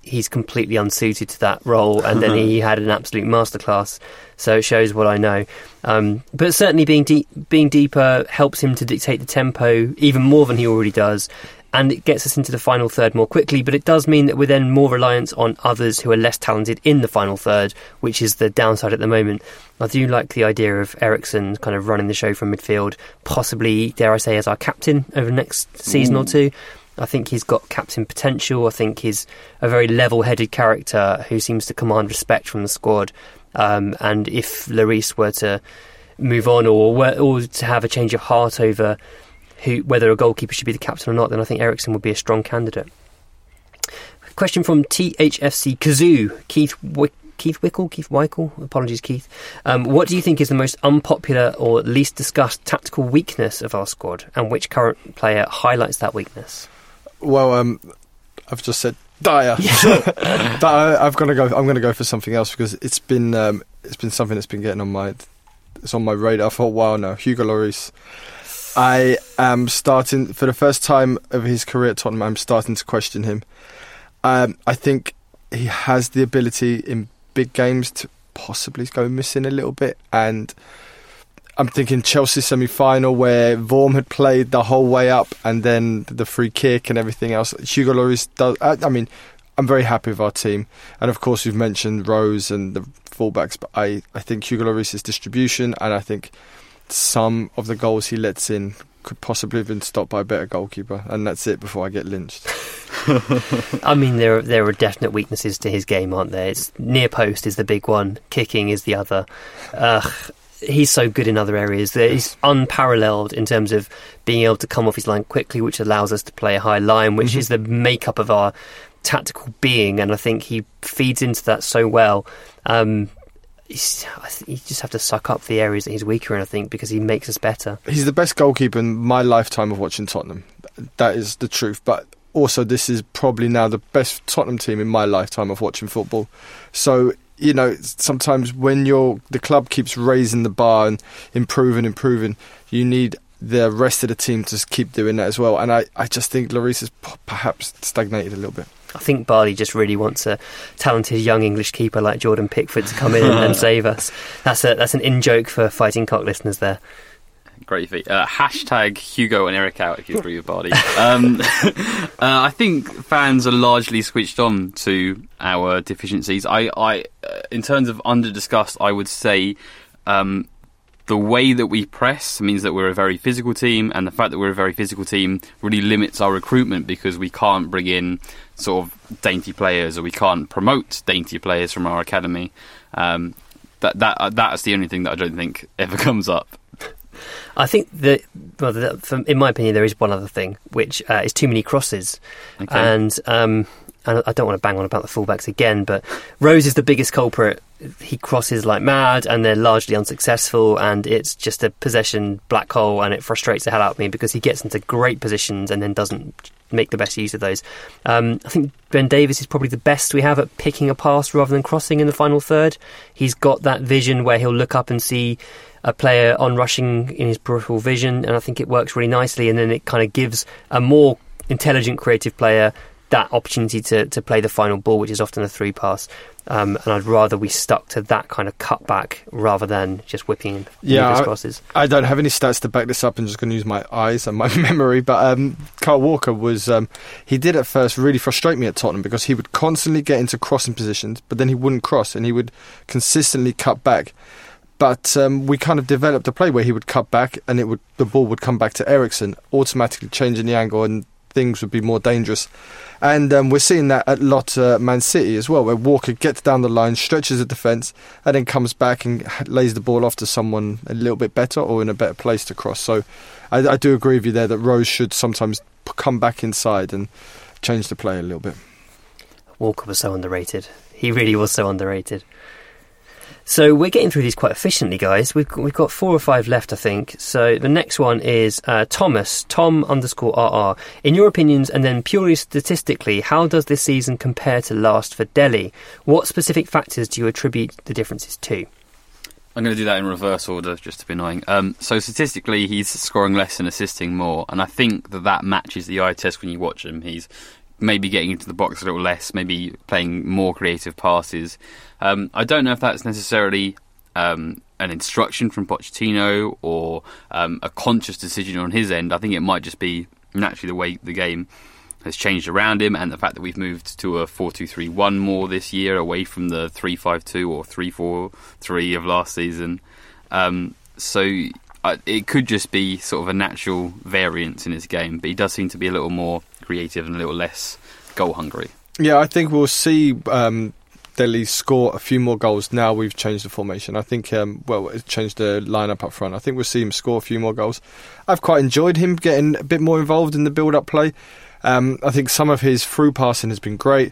he's completely unsuited to that role, and then he had an absolute masterclass. So it shows what I know. Um, but certainly being deep, being deeper helps him to dictate the tempo even more than he already does, and it gets us into the final third more quickly. But it does mean that we're then more reliant on others who are less talented in the final third, which is the downside at the moment. I do like the idea of Eriksen kind of running the show from midfield, possibly, dare I say, as our captain over the next season Ooh. or two. I think he's got captain potential. I think he's a very level-headed character who seems to command respect from the squad. Um, and if Lloris were to move on or or to have a change of heart over who whether a goalkeeper should be the captain or not, then I think Eriksen would be a strong candidate. Question from T H F C Kazoo, Keith Wick. Keith Wickle, Keith Weichel, apologies Keith. Um, what do you think is the most unpopular or least discussed tactical weakness of our squad, and which current player highlights that weakness? Well, um, I've just said Dyer, but I, I've got to go. I'm going to go for something else because it's been um, it's been something that's been getting on my it's on my radar for a while now. Hugo Lloris. I am starting for the first time of his career at Tottenham. I'm starting to question him. Um, I think he has the ability in big games to possibly go missing a little bit, and I'm thinking Chelsea semi-final where Vorm had played the whole way up and then the free kick and everything else. Hugo Lloris does. I, I mean, I'm very happy with our team, and of course we've mentioned Rose and the fullbacks, but I, I think Hugo Lloris's distribution, and I think some of the goals he lets in could possibly have been stopped by a better goalkeeper, and that's it before I get lynched. I mean, there there are definite weaknesses to his game, aren't there? It's near post is the big one, kicking is the other. Ugh. He's so good in other areas. He's unparalleled in terms of being able to come off his line quickly, which allows us to play a high line, which mm-hmm. is the makeup of our tactical being, and I think he feeds into that so well. Um, he's, you just have to suck up the areas that he's weaker in, I think, because he makes us better. He's the best goalkeeper in my lifetime of watching Tottenham. That is the truth. But also, this is probably now the best Tottenham team in my lifetime of watching football. So, you know, sometimes when you're, the club keeps raising the bar and improving, improving, you need the rest of the team to keep doing that as well. And I, I just think Lloris has p- perhaps stagnated a little bit. I think Barley just really wants a talented young English keeper like Jordan Pickford to come in and, and save us. That's a that's an in-joke for Fighting Cock listeners there. Great feat. Uh, hashtag Hugo and Eric out if you agree with Bardi. Um, uh, I think fans are largely switched on to our deficiencies. I, I uh, in terms of under-discussed, I would say um, the way that we press means that we're a very physical team, and the fact that we're a very physical team really limits our recruitment because we can't bring in sort of dainty players, or we can't promote dainty players from our academy. Um, that that uh, that's the only thing that I don't think ever comes up. I think that, well, that from, in my opinion, there is one other thing, which uh, is too many crosses. Okay. And um, and I don't want to bang on about the fullbacks again, but Rose is the biggest culprit. He crosses like mad, and they're largely unsuccessful, and it's just a possession black hole, and it frustrates the hell out of me because he gets into great positions and then doesn't make the best use of those. Um, I think Ben Davies is probably the best we have at picking a pass rather than crossing in the final third. He's got that vision where he'll look up and see a player on rushing in his peripheral vision, and I think it works really nicely, and then it kind of gives a more intelligent, creative player that opportunity to, to play the final ball, which is often a through pass. Um, and I'd rather we stuck to that kind of cutback rather than just whipping yeah, crosses. I, I don't have any stats to back this up. I'm just going to use my eyes and my memory. But um, Kyle Walker was, um, he did at first really frustrate me at Tottenham because he would constantly get into crossing positions, but then he wouldn't cross and he would consistently cut back. But um, we kind of developed a play where he would cut back and it would the ball would come back to Eriksen, automatically changing the angle, and things would be more dangerous. And um, we're seeing that at lot uh, Man City as well, where Walker gets down the line, stretches the defence, and then comes back and lays the ball off to someone a little bit better or in a better place to cross. So I, I do agree with you there that Rose should sometimes come back inside and change the play a little bit. Walker was so underrated. He really was so underrated. So we're getting through these quite efficiently, guys. We've got, we've got four or five left, I think. So the next one is uh, Thomas, Tom underscore R R. In your opinions, and then purely statistically, how does this season compare to last for Delhi? What specific factors do you attribute the differences to? I'm going to do that in reverse order, just to be annoying. Um, so statistically, he's scoring less and assisting more, and I think that that matches the eye test when you watch him. He's maybe getting into the box a little less, maybe playing more creative passes. Um, I don't know if that's necessarily um, an instruction from Pochettino or um, a conscious decision on his end. I think it might just be naturally the way the game has changed around him, and the fact that we've moved to a four two three one more this year, away from the three five two or three four three of last season. Um, so uh, it could just be sort of a natural variance in his game, but he does seem to be a little more creative and a little less goal hungry. Yeah, I think we'll see um, Delhi score a few more goals now we've changed the formation. I think, um, well, it's changed the lineup up front. I think we'll see him score a few more goals. I've quite enjoyed him getting a bit more involved in the build-up play. Um, I think some of his through passing has been great,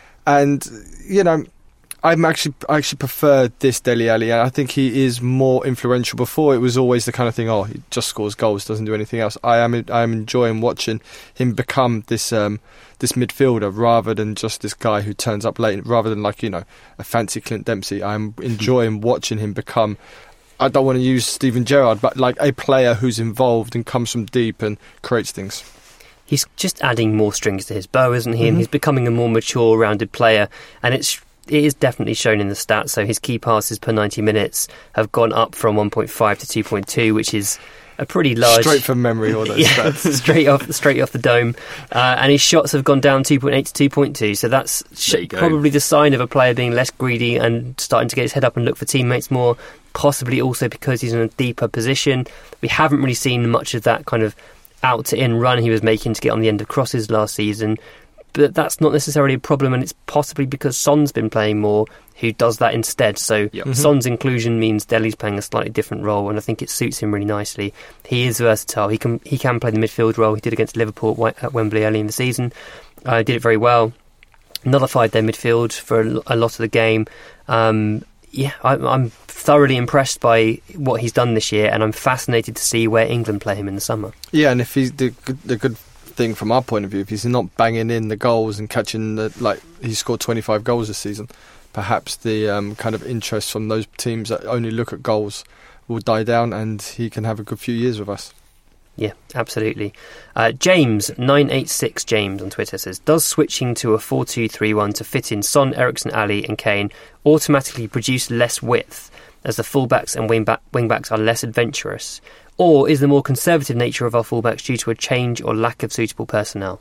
and you know, I'm actually I actually prefer this Dele Alli. I think he is more influential. Before, it was always the kind of thing, oh, he just scores goals, doesn't do anything else. I am I am enjoying watching him become this um, this midfielder rather than just this guy who turns up late. Rather than like you know a fancy Clint Dempsey, I'm enjoying watching him become. I don't want to use Steven Gerrard, but like a player who's involved and comes from deep and creates things. He's just adding more strings to his bow, isn't he? Mm-hmm. And he's becoming a more mature, rounded player. And it's it is definitely shown in the stats. So his key passes per ninety minutes have gone up from one point five to two point two, which is a pretty large... Straight from memory, all those yeah, stats. straight off, straight off the dome. Uh, and his shots have gone down two point eight to two point two. So that's sh- probably the sign of a player being less greedy and starting to get his head up and look for teammates more. Possibly also because he's in a deeper position. We haven't really seen much of that kind of out to in run he was making to get on the end of crosses last season, but that's not necessarily a problem, and it's possibly because Son's been playing more, who does that instead. So yep. mm-hmm. Son's inclusion means Delhi's playing a slightly different role, and I think it suits him really nicely. He is versatile. He can he can play the midfield role. He did against Liverpool at Wembley early in the season. Uh, did it very well. Nullified their midfield for a, a lot of the game. Um, yeah, I, I'm thoroughly impressed by what he's done this year, and I'm fascinated to see where England play him in the summer. Yeah, and if he's the good, the good thing from our point of view, if he's not banging in the goals and catching the, like he scored twenty-five goals this season, perhaps the um, kind of interest from those teams that only look at goals will die down, and he can have a good few years with us. Yeah, absolutely. Uh, James nine eight six James on Twitter says, does switching to a four two three one to fit in Son, Eriksen, Ali and Kane automatically produce less width as the fullbacks and wing back, wing backs are less adventurous? Or is the more conservative nature of our fullbacks due to a change or lack of suitable personnel?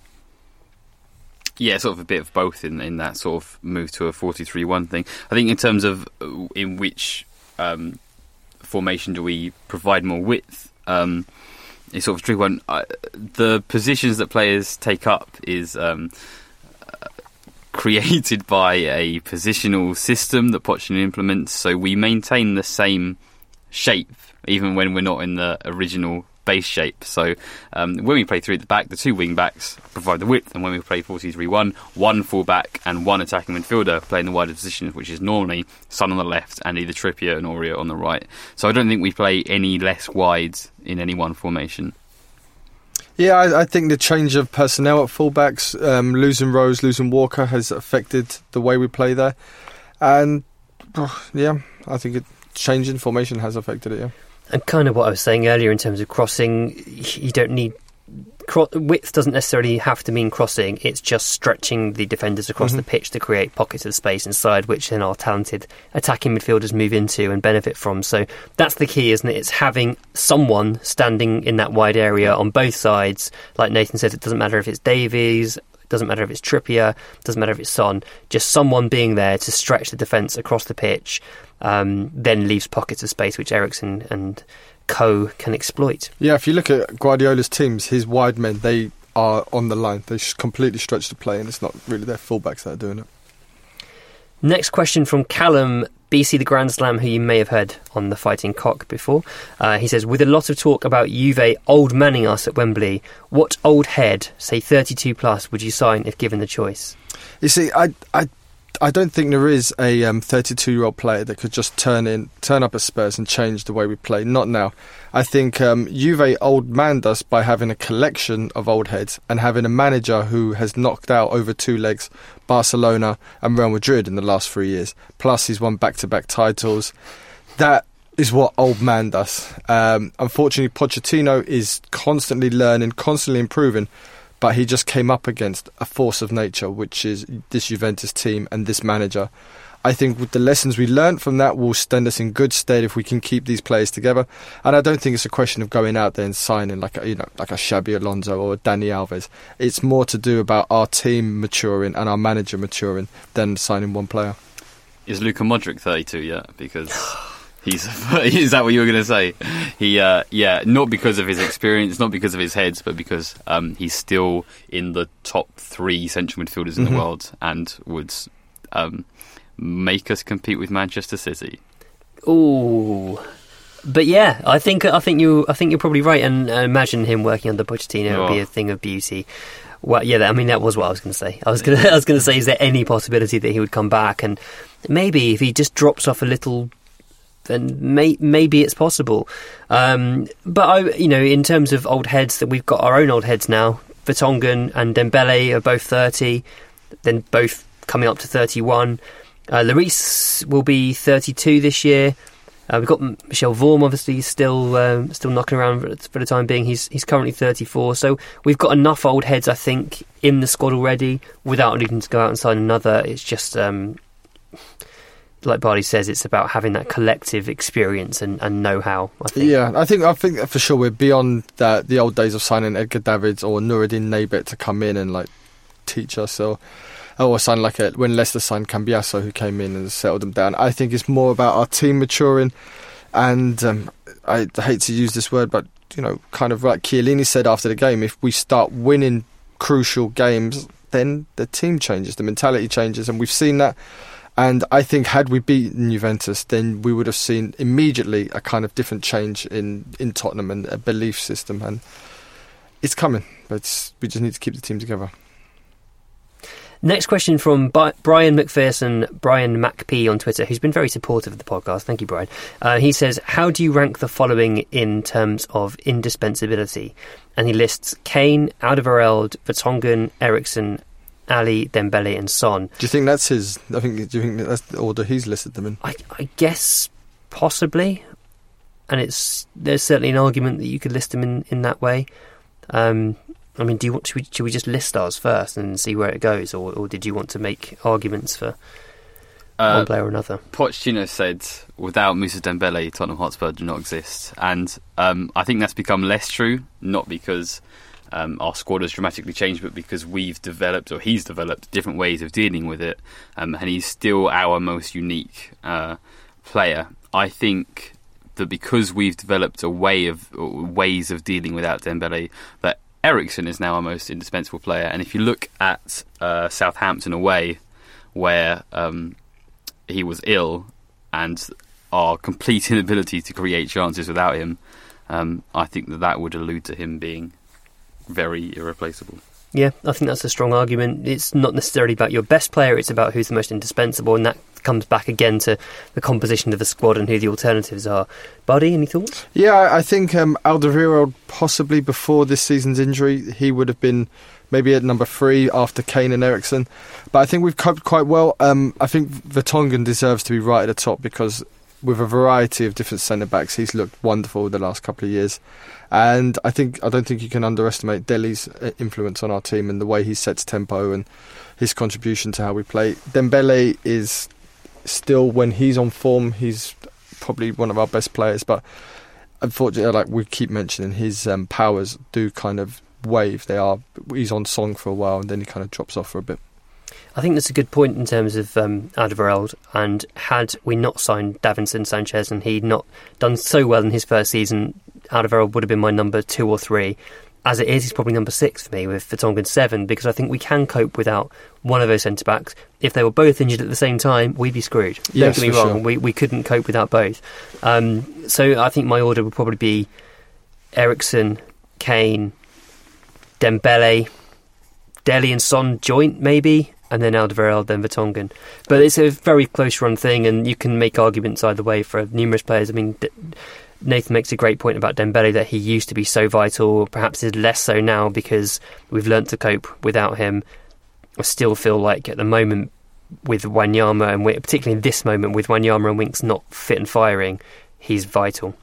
Yeah, sort of a bit of both in in that sort of move to a four two three one thing. I think in terms of in which um, formation do we provide more width, um, it's sort of a tricky one. Uh, the positions that players take up is um, uh, created by a positional system that Pochettino implements, so we maintain the same shape even when we're not in the original base shape. So um, when we play three at the back, the two wing backs provide the width, and when we play four two three one, one full back and one attacking midfielder play in the wider positions, which is normally Son on the left and either Trippier and Aurier on the right. So I don't think we play any less wide in any one formation. Yeah, I, I think the change of personnel at fullbacks, um, losing Rose, losing Walker, has affected the way we play there. And oh, yeah, I think it, changing formation has affected it, yeah. And kind of what I was saying earlier in terms of crossing, you don't need... Cro- width doesn't necessarily have to mean crossing, it's just stretching the defenders across mm-hmm. the pitch to create pockets of space inside, which then our talented attacking midfielders move into and benefit from. So that's the key, isn't it? It's having someone standing in that wide area on both sides. Like Nathan says, it doesn't matter if it's Davies, doesn't matter if it's Trippier, doesn't matter if it's Son, just someone being there to stretch the defence across the pitch, um, then leaves pockets of space which Eriksen and co can exploit. Yeah, if you look at Guardiola's teams, his wide men, they are on the line. They completely stretch the play, and it's not really their fullbacks that are doing it. Next question from Callum, B C the Grand Slam, who you may have heard on the Fighting Cock before. Uh, he says, with a lot of talk about Juve old manning us at Wembley, what old head, say thirty-two plus, would you sign if given the choice? You see, I I, I don't think there is a um, thirty-two-year-old player that could just turn in, turn up at Spurs and change the way we play. Not now. I think um, Juve old manned us by having a collection of old heads and having a manager who has knocked out over two legs Barcelona and Real Madrid in the last three years. Plus, he's won back-to-back titles. That is what old man does. Um, unfortunately, Pochettino is constantly learning, constantly improving, but he just came up against a force of nature, which is this Juventus team and this manager. I think with the lessons we learned from that will stand us in good stead if we can keep these players together. And I don't think it's a question of going out there and signing like a, you know, like a Xabi Alonso or a Dani Alves. It's more to do about our team maturing and our manager maturing than signing one player. Is Luka Modric thirty-two yet? Because he's is that what you were going to say? He, uh, yeah, not because of his experience, not because of his heads, but because um, he's still in the top three central midfielders in mm-hmm. the world and would. Um, make us compete with Manchester City. Ooh, but yeah, I think I think you I think you're probably right. And uh, imagine him working under Pochettino oh. would be a thing of beauty. Well, yeah, I mean that was what I was going to say. I was going to I was going to say, is there any possibility that he would come back? And maybe if he just drops off a little, then may, maybe it's possible. Um, but I, you know, in terms of old heads, that we've got our own old heads now. Vertonghen and Dembele are both thirty, then both coming up to thirty-one. Uh, Lloris will be thirty-two this year. Uh, we've got Michel Vorm, obviously, still um, still knocking around for the time being. He's he's currently thirty-four. So we've got enough old heads, I think, in the squad already without needing to go out and sign another. It's just, um, like Bardi says, it's about having that collective experience and, and know-how, I think. Yeah, I think I think for sure we're beyond that, the old days of signing Edgar Davids or Noureddin Nebet to come in and like teach us. So. Or sign like a, when Leicester signed Cambiasso, who came in and settled them down. I think it's more about our team maturing, and um, I hate to use this word, but you know, kind of like Chiellini said after the game, if we start winning crucial games, then the team changes, the mentality changes, and we've seen that. And I think had we beaten Juventus, then we would have seen immediately a kind of different change in, in Tottenham and a belief system, and it's coming, but it's, we just need to keep the team together. Next question from Bi- Brian McPherson, Brian MacP on Twitter, who's been very supportive of the podcast. Thank you, Brian. Uh, he says, how do you rank the following in terms of indispensability? And he lists Kane, Alderweireld, Vertonghen, Eriksen, Ali, Dembele and Son. Do you think that's his... I think. Do you think that's the order he's listed them in? I, I guess possibly. And it's there's certainly an argument that you could list them in, in that way. Um... I mean, do you want should we, should we just list ours first and see where it goes, or, or did you want to make arguments for uh, one player or another? Pochettino said, without Moussa Dembele, Tottenham Hotspur do not exist. And um, I think that's become less true, not because um, our squad has dramatically changed, but because we've developed, or he's developed, different ways of dealing with it. Um, and he's still our most unique uh, player. I think that because we've developed a way of ways of dealing without Dembele, that Eriksen is now our most indispensable player. And if you look at uh, Southampton away, where um, he was ill and our complete inability to create chances without him, um, I think that that would allude to him being very irreplaceable. Yeah, I think that's a strong argument. It's not necessarily about your best player, it's about who's the most indispensable, and that comes back again to the composition of the squad and who the alternatives are. Buddy, any thoughts? Yeah, I think um, Alderweireld, possibly before this season's injury, he would have been maybe at number three after Kane and Eriksen. But I think we've coped quite well. Um, I think Vertonghen deserves to be right at the top because with a variety of different centre-backs, he's looked wonderful the last couple of years. And I think I don't think you can underestimate Dele's influence on our team and the way he sets tempo and his contribution to how we play. Dembele is still, when he's on form, he's probably one of our best players, but unfortunately, like we keep mentioning, his um, powers do kind of wave. They are he's on song for a while and then he kind of drops off for a bit. I think that's a good point in terms of um, Alderweireld, and had we not signed Davinson Sanchez and he'd not done so well in his first season, Alderweireld would have been my number two or three. As it is, he's probably number six for me, with Vertonghen seven, because I think we can cope without one of those centre-backs. If they were both injured at the same time, we'd be screwed. Yes, Don't get me wrong, sure. we, we couldn't cope without both. Um, so I think my order would probably be Eriksen, Kane, Dembele, Dele and Son joint, maybe, and then Alderweireld, then Vertonghen. But it's a very close-run thing, and you can make arguments either way for numerous players. I mean, D- Nathan makes a great point about Dembele, that he used to be so vital, perhaps is less so now because we've learnt to cope without him. I still feel like at the moment with Wanyama, and particularly in this moment with Wanyama and Winks not fit and firing, he's vital.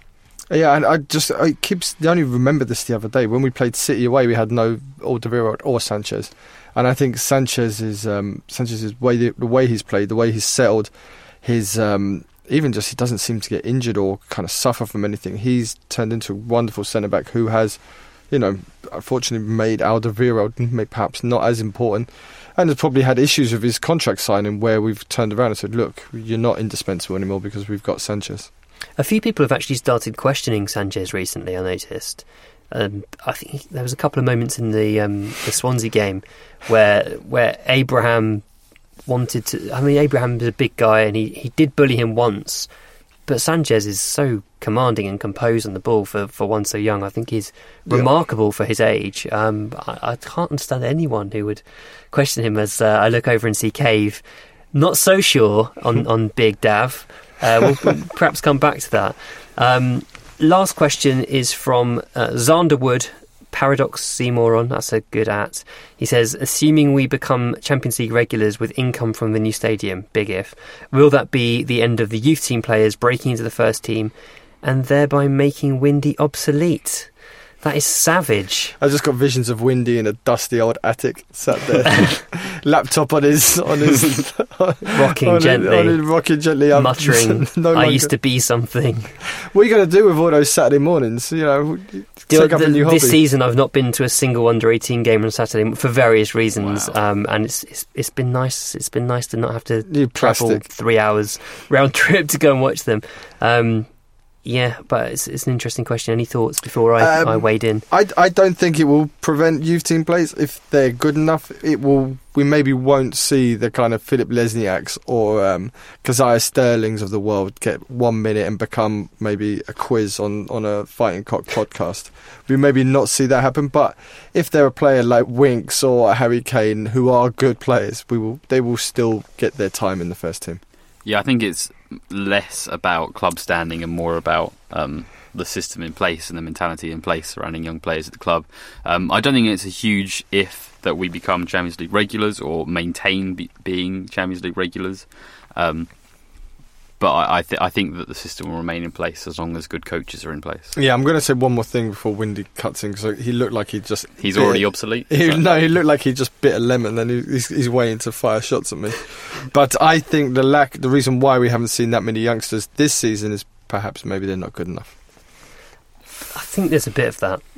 Yeah, and I just I keeps I only remember this the other day when we played City away. We had no Alderweireld or Sanchez, and I think Sanchez is um, Sanchez's way the, the way he's played, the way he's settled, his um, even just he doesn't seem to get injured or kind of suffer from anything. He's turned into a wonderful centre back who has, you know, unfortunately made Alderweireld perhaps not as important, and has probably had issues with his contract signing where we've turned around and said, look, you're not indispensable anymore because we've got Sanchez. A few people have actually started questioning Sanchez recently, I noticed. Um, I think there was a couple of moments in the um, the Swansea game where where Abraham wanted to... I mean, Abraham is a big guy and he, he did bully him once, but Sanchez is so commanding and composed on the ball for, for one so young. I think he's yeah. remarkable for his age. Um, I, I can't understand anyone who would question him as uh, I look over and see Cave. Not so sure on, on Big Dav. Uh, we'll perhaps come back to that. Um, last question is from uh, Zanderwood, Paradox Seamoron. That's a good at. He says, assuming we become Champions League regulars with income from the new stadium, big if, will that be the end of the youth team players breaking into the first team and thereby making Windy obsolete? That is savage. I just got visions of Windy in a dusty old attic, sat there, laptop on his, on his rocking on gently, his, on his rocking gently, up, muttering. no I used to be something. What are you going to do with all those Saturday mornings? You know, take up the, a new hobby. This season, I've not been to a single under eighteen game on Saturday for various reasons, wow. um, and it's, it's it's been nice. It's been nice to not have to you travel plastic. three hours round trip to go and watch them. Um, Yeah, but it's, it's an interesting question. Any thoughts before I, um, I wade in? I, I don't think it will prevent youth team players. If they're good enough, it will. We maybe won't see the kind of Philip Lesniaks or um, Keziah Sterlings of the world get one minute and become maybe a quiz on, on a Fighting Cock podcast. We maybe not see that happen. But if they're a player like Winks or Harry Kane who are good players, we will. They will still get their time in the first team. Yeah, I think it's less about club standing and more about um, the system in place and the mentality in place surrounding young players at the club. Um, I don't think it's a huge if that we become Champions League regulars or maintain be- being Champions League regulars. Um, but I, I, th- I think that the system will remain in place as long as good coaches are in place. Yeah, I'm going to say one more thing before Windy cuts in, because he looked like he just... He's already it. obsolete? He, no, he looked like he just bit a lemon and he, he's, he's waiting to fire shots at me. But I think the lack, the reason why we haven't seen that many youngsters this season is perhaps maybe they're not good enough. I think there's a bit of that.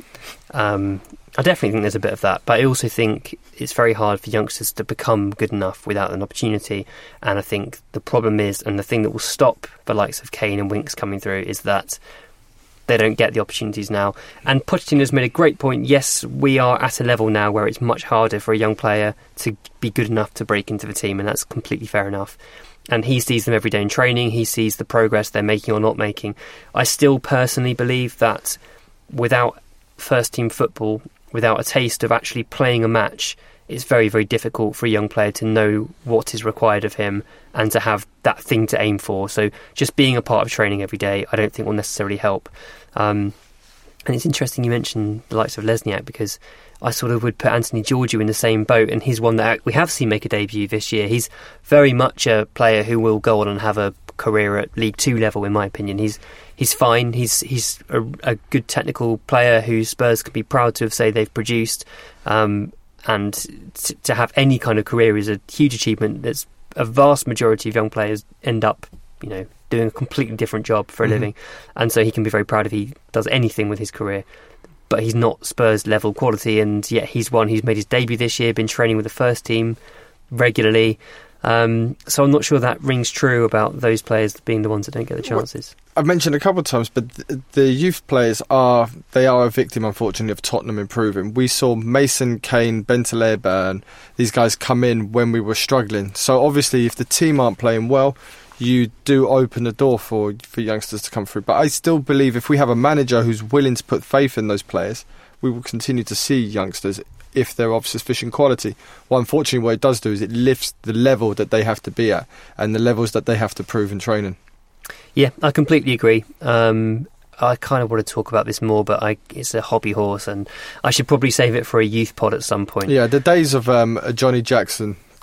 Um, I definitely think there's a bit of that, but I also think it's very hard for youngsters to become good enough without an opportunity. And I think the problem is, and the thing that will stop the likes of Kane and Winks coming through, is that they don't get the opportunities now. And Pochettino's made a great point. Yes, we are at a level now where it's much harder for a young player to be good enough to break into the team, and that's completely fair enough. And he sees them every day in training. He sees the progress they're making or not making. I still personally believe that without first team football, without a taste of actually playing a match, it's very, very difficult for a young player to know what is required of him and to have that thing to aim for. So just being a part of training every day, I don't think will necessarily help. Um, and it's interesting you mentioned the likes of Lesniak, because I sort of would put Anthony Georgiou in the same boat, and he's one that we have seen make a debut this year. He's very much a player who will go on and have a career at League Two level, in my opinion. He's he's fine. He's he's a, a good technical player who Spurs can be proud to have say they've produced. Um, and t- to have any kind of career is a huge achievement. There's a vast majority of young players end up, you know, doing a completely different job for a mm-hmm. living, and so he can be very proud if he does anything with his career. But he's not Spurs level quality, and yet he's one. He's made his debut this year, been training with the first team regularly. Um, so I'm not sure that rings true about those players being the ones that don't get the chances. I've mentioned a couple of times, but th- the youth players are they are a victim, unfortunately, of Tottenham improving. We saw Mason, Kane, Bentaleb, these guys come in when we were struggling. So obviously, if the team aren't playing well, you do open the door for, for youngsters to come through. But I still believe if we have a manager who's willing to put faith in those players, we will continue to see youngsters if they're of sufficient quality. Well, unfortunately, what it does do is it lifts the level that they have to be at and the levels that they have to prove in training. Yeah, I completely agree. Um, I kind of want to talk about this more, but I, it's a hobby horse, and I should probably save it for a youth pod at some point. Yeah, the days of um, Johnny Jackson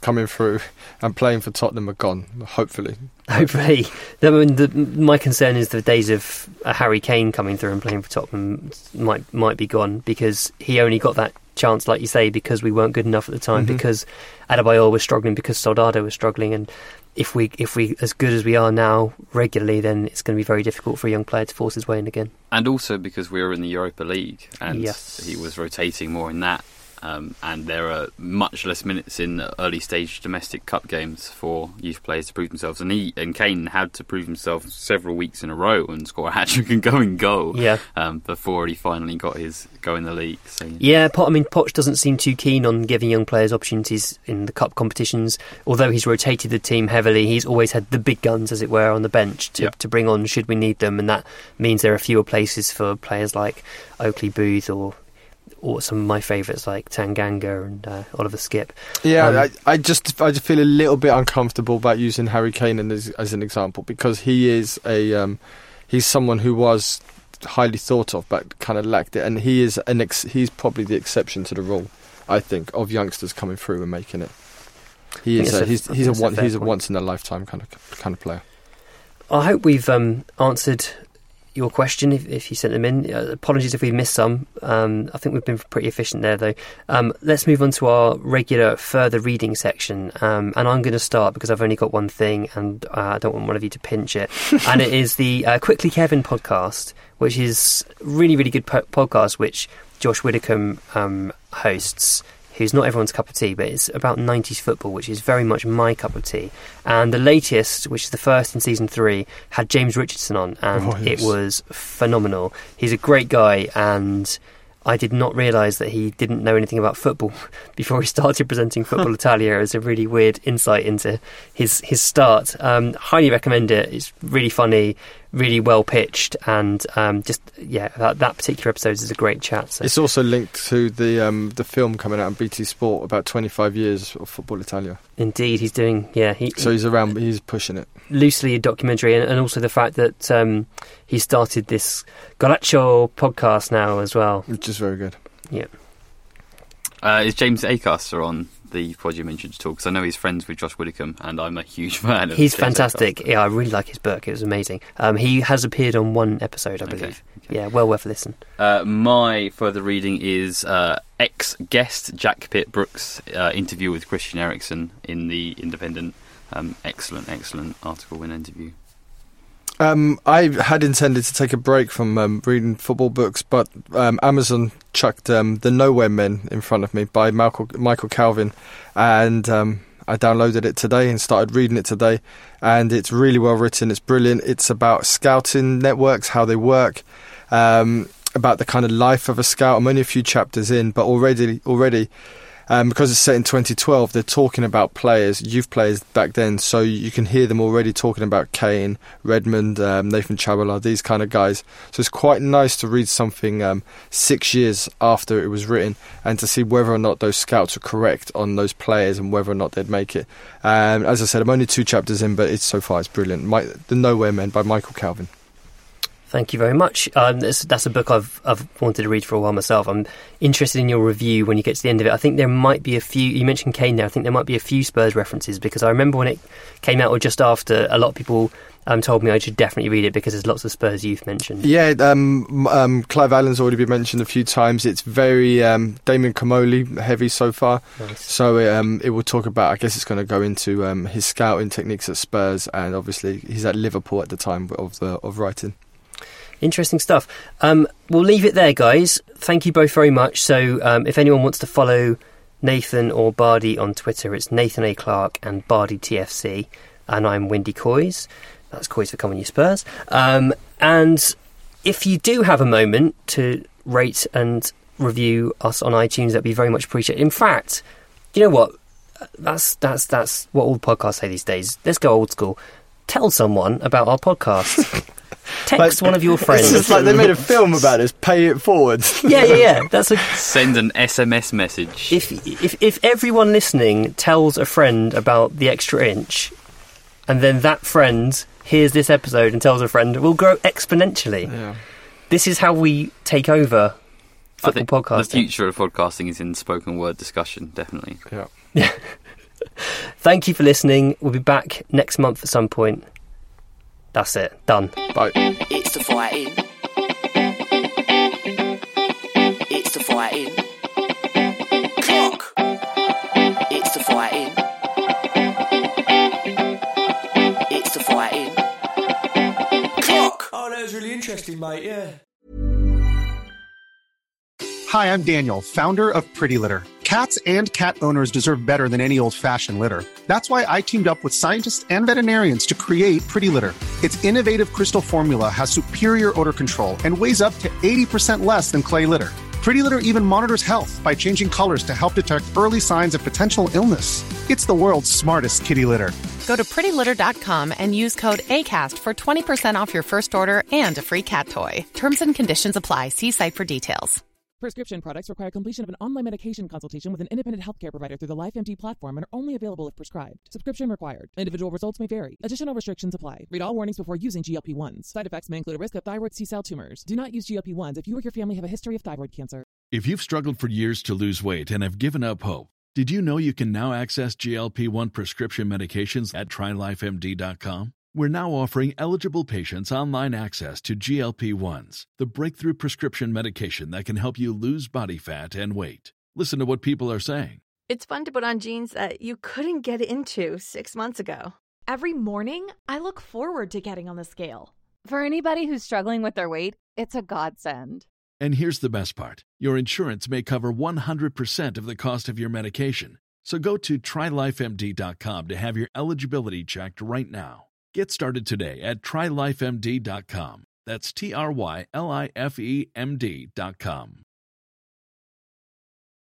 coming through and playing for Tottenham are gone, hopefully. Hopefully. I mean, the, my concern is the days of uh, Harry Kane coming through and playing for Tottenham might might be gone, because he only got that chance, like you say, because we weren't good enough at the time, mm-hmm. because Adebayor was struggling, because Soldado was struggling, and if we if we as good as we are now regularly, then it's going to be very difficult for a young player to force his way in again. And also because we were in the Europa League, and yes. he was rotating more in that. Um, and there are much less minutes in early stage domestic cup games for youth players to prove themselves. And he and Kane had to prove himself several weeks in a row and score a hat-trick and go and goal yeah. um, before he finally got his go in the league. So, yeah, I mean, Poch doesn't seem too keen on giving young players opportunities in the cup competitions. Although he's rotated the team heavily, he's always had the big guns, as it were, on the bench to, yeah. to bring on should we need them. And that means there are fewer places for players like Oakley Booth or... or some of my favourites like Tanganga and uh, Oliver Skipp. Yeah, um, I, I just I just feel a little bit uncomfortable about using Harry Kane as, as an example, because he is a um, he's someone who was highly thought of but kind of lacked it, and he is an ex- he's probably the exception to the rule, I think, of youngsters coming through and making it. He is a, a, he's he's a one, he's a once in a lifetime kind of kind of player. I hope we've um, answered your question if, if you sent them in. Uh, apologies if we missed some. Um, I think we've been pretty efficient there, though. Um, let's move on to our regular further reading section. Um, and I'm going to start because I've only got one thing and uh, I don't want one of you to pinch it. And it is the uh, Quickly Kevin podcast, which is really, really good po- podcast, which Josh Widdicombe um, hosts, who's not everyone's cup of tea, but it's about nineties football, which is very much my cup of tea. And the latest, which is the first in season three, had James Richardson on, and oh, yes. it was phenomenal. He's a great guy, and I did not realise that he didn't know anything about football before he started presenting Football Italia. It was a really weird insight into his, his start. Um, highly recommend it. It's really funny, really well pitched, and um, just yeah, that, that particular episode is a great chat. So. It's also linked to the um, the film coming out on B T Sport about twenty-five years of Football Italia. Indeed, he's doing yeah. He, so he's around, he's pushing it loosely a documentary, and, and also the fact that um, he started this Golaccio podcast now as well, which is very good. Yeah. Uh, is James Acaster on the pod you mentioned at all? Because I know he's friends with Josh Widdicombe, and I'm a huge fan of He's James fantastic. Acaster. Yeah, I really like his book. It was amazing. Um, he has appeared on one episode, I believe. Okay, okay. Yeah, well worth a listen. Uh, my further reading is uh, ex-guest Jack Pitt-Brooks' uh, interview with Christian Eriksen in The Independent. Um, excellent, excellent article and interview. Um, I had intended to take a break from um, reading football books, but um, Amazon chucked um, The Nowhere Men in front of me by Michael, Michael Calvin, and um, I downloaded it today and started reading it today, and it's really well written, it's brilliant. It's about scouting networks, how they work, um, about the kind of life of a scout. I'm only a few chapters in, but already already Um, because it's set in twenty twelve, they're talking about players, youth players back then, so you can hear them already talking about Kane, Redmond, um, Nathan Chabala, these kind of guys. So it's quite nice to read something um, six years after it was written and to see whether or not those scouts are correct on those players and whether or not they'd make it. Um, as I said, I'm only two chapters in, but it's so far it's brilliant. My, The Nowhere Men by Michael Calvin. Thank you very much. Um, that's, that's a book I've I've wanted to read for a while myself. I'm interested in your review when you get to the end of it. I think there might be a few. You mentioned Kane there. I think there might be a few Spurs references, because I remember when it came out or just after, a lot of people um, told me I should definitely read it because there's lots of Spurs youth mentioned. Yeah, um, um, Clive Allen's already been mentioned a few times. It's very um, Damien Comolli heavy so far. Nice. So um, it will talk about, I guess it's going to go into um, his scouting techniques at Spurs, and obviously he's at Liverpool at the time of the of writing. Interesting stuff. Um, we'll leave it there, guys. Thank you both very much. So um, if anyone wants to follow Nathan or Bardi on Twitter, it's Nathan A. Clark and Bardi T F C. And I'm Windy Coys. That's Coys for Common You Spurs. Um, and if you do have a moment to rate and review us on iTunes, that'd be very much appreciated. In fact, you know what? That's that's that's what all podcasts say these days. Let's go old school. Tell someone about our podcast. Text like, one of your friends. It's like they made a film about us. Pay it forward. yeah, yeah, yeah. That's a send an S M S message. If if if everyone listening tells a friend about the Extra Inch, and then that friend hears this episode and tells a friend, we'll grow exponentially. Yeah. This is how we take over football podcasting. The future of podcasting is in spoken word discussion. Definitely. Yeah. Yeah. Thank you for listening. We'll be back next month at some point. That's it. Done. Bye. It's the fighting. It's the fighting. Clock. It's the fighting. It's the fighting. Clock. Oh, that was really interesting, mate. Yeah. Hi, I'm Daniel, founder of Pretty Litter. Cats and cat owners deserve better than any old-fashioned litter. That's why I teamed up with scientists and veterinarians to create Pretty Litter. Its innovative crystal formula has superior odor control and weighs up to eighty percent less than clay litter. Pretty Litter even monitors health by changing colors to help detect early signs of potential illness. It's the world's smartest kitty litter. Go to pretty litter dot com and use code ACAST for twenty percent off your first order and a free cat toy. Terms and conditions apply. See site for details. Prescription products require completion of an online medication consultation with an independent healthcare provider through the LifeMD platform and are only available if prescribed. Subscription required. Individual results may vary. Additional restrictions apply. Read all warnings before using G L P one s. Side effects may include a risk of thyroid C-cell tumors. Do not use G L P one s if you or your family have a history of thyroid cancer. If you've struggled for years to lose weight and have given up hope, did you know you can now access G L P one prescription medications at try life M D dot com? We're now offering eligible patients online access to G L P one s, the breakthrough prescription medication that can help you lose body fat and weight. Listen to what people are saying. It's fun to put on jeans that you couldn't get into six months ago. Every morning, I look forward to getting on the scale. For anybody who's struggling with their weight, it's a godsend. And here's the best part. Your insurance may cover one hundred percent of the cost of your medication. So go to try life M D dot com to have your eligibility checked right now. Get started today at try life M D dot com. That's T R Y L I F E M D dot com.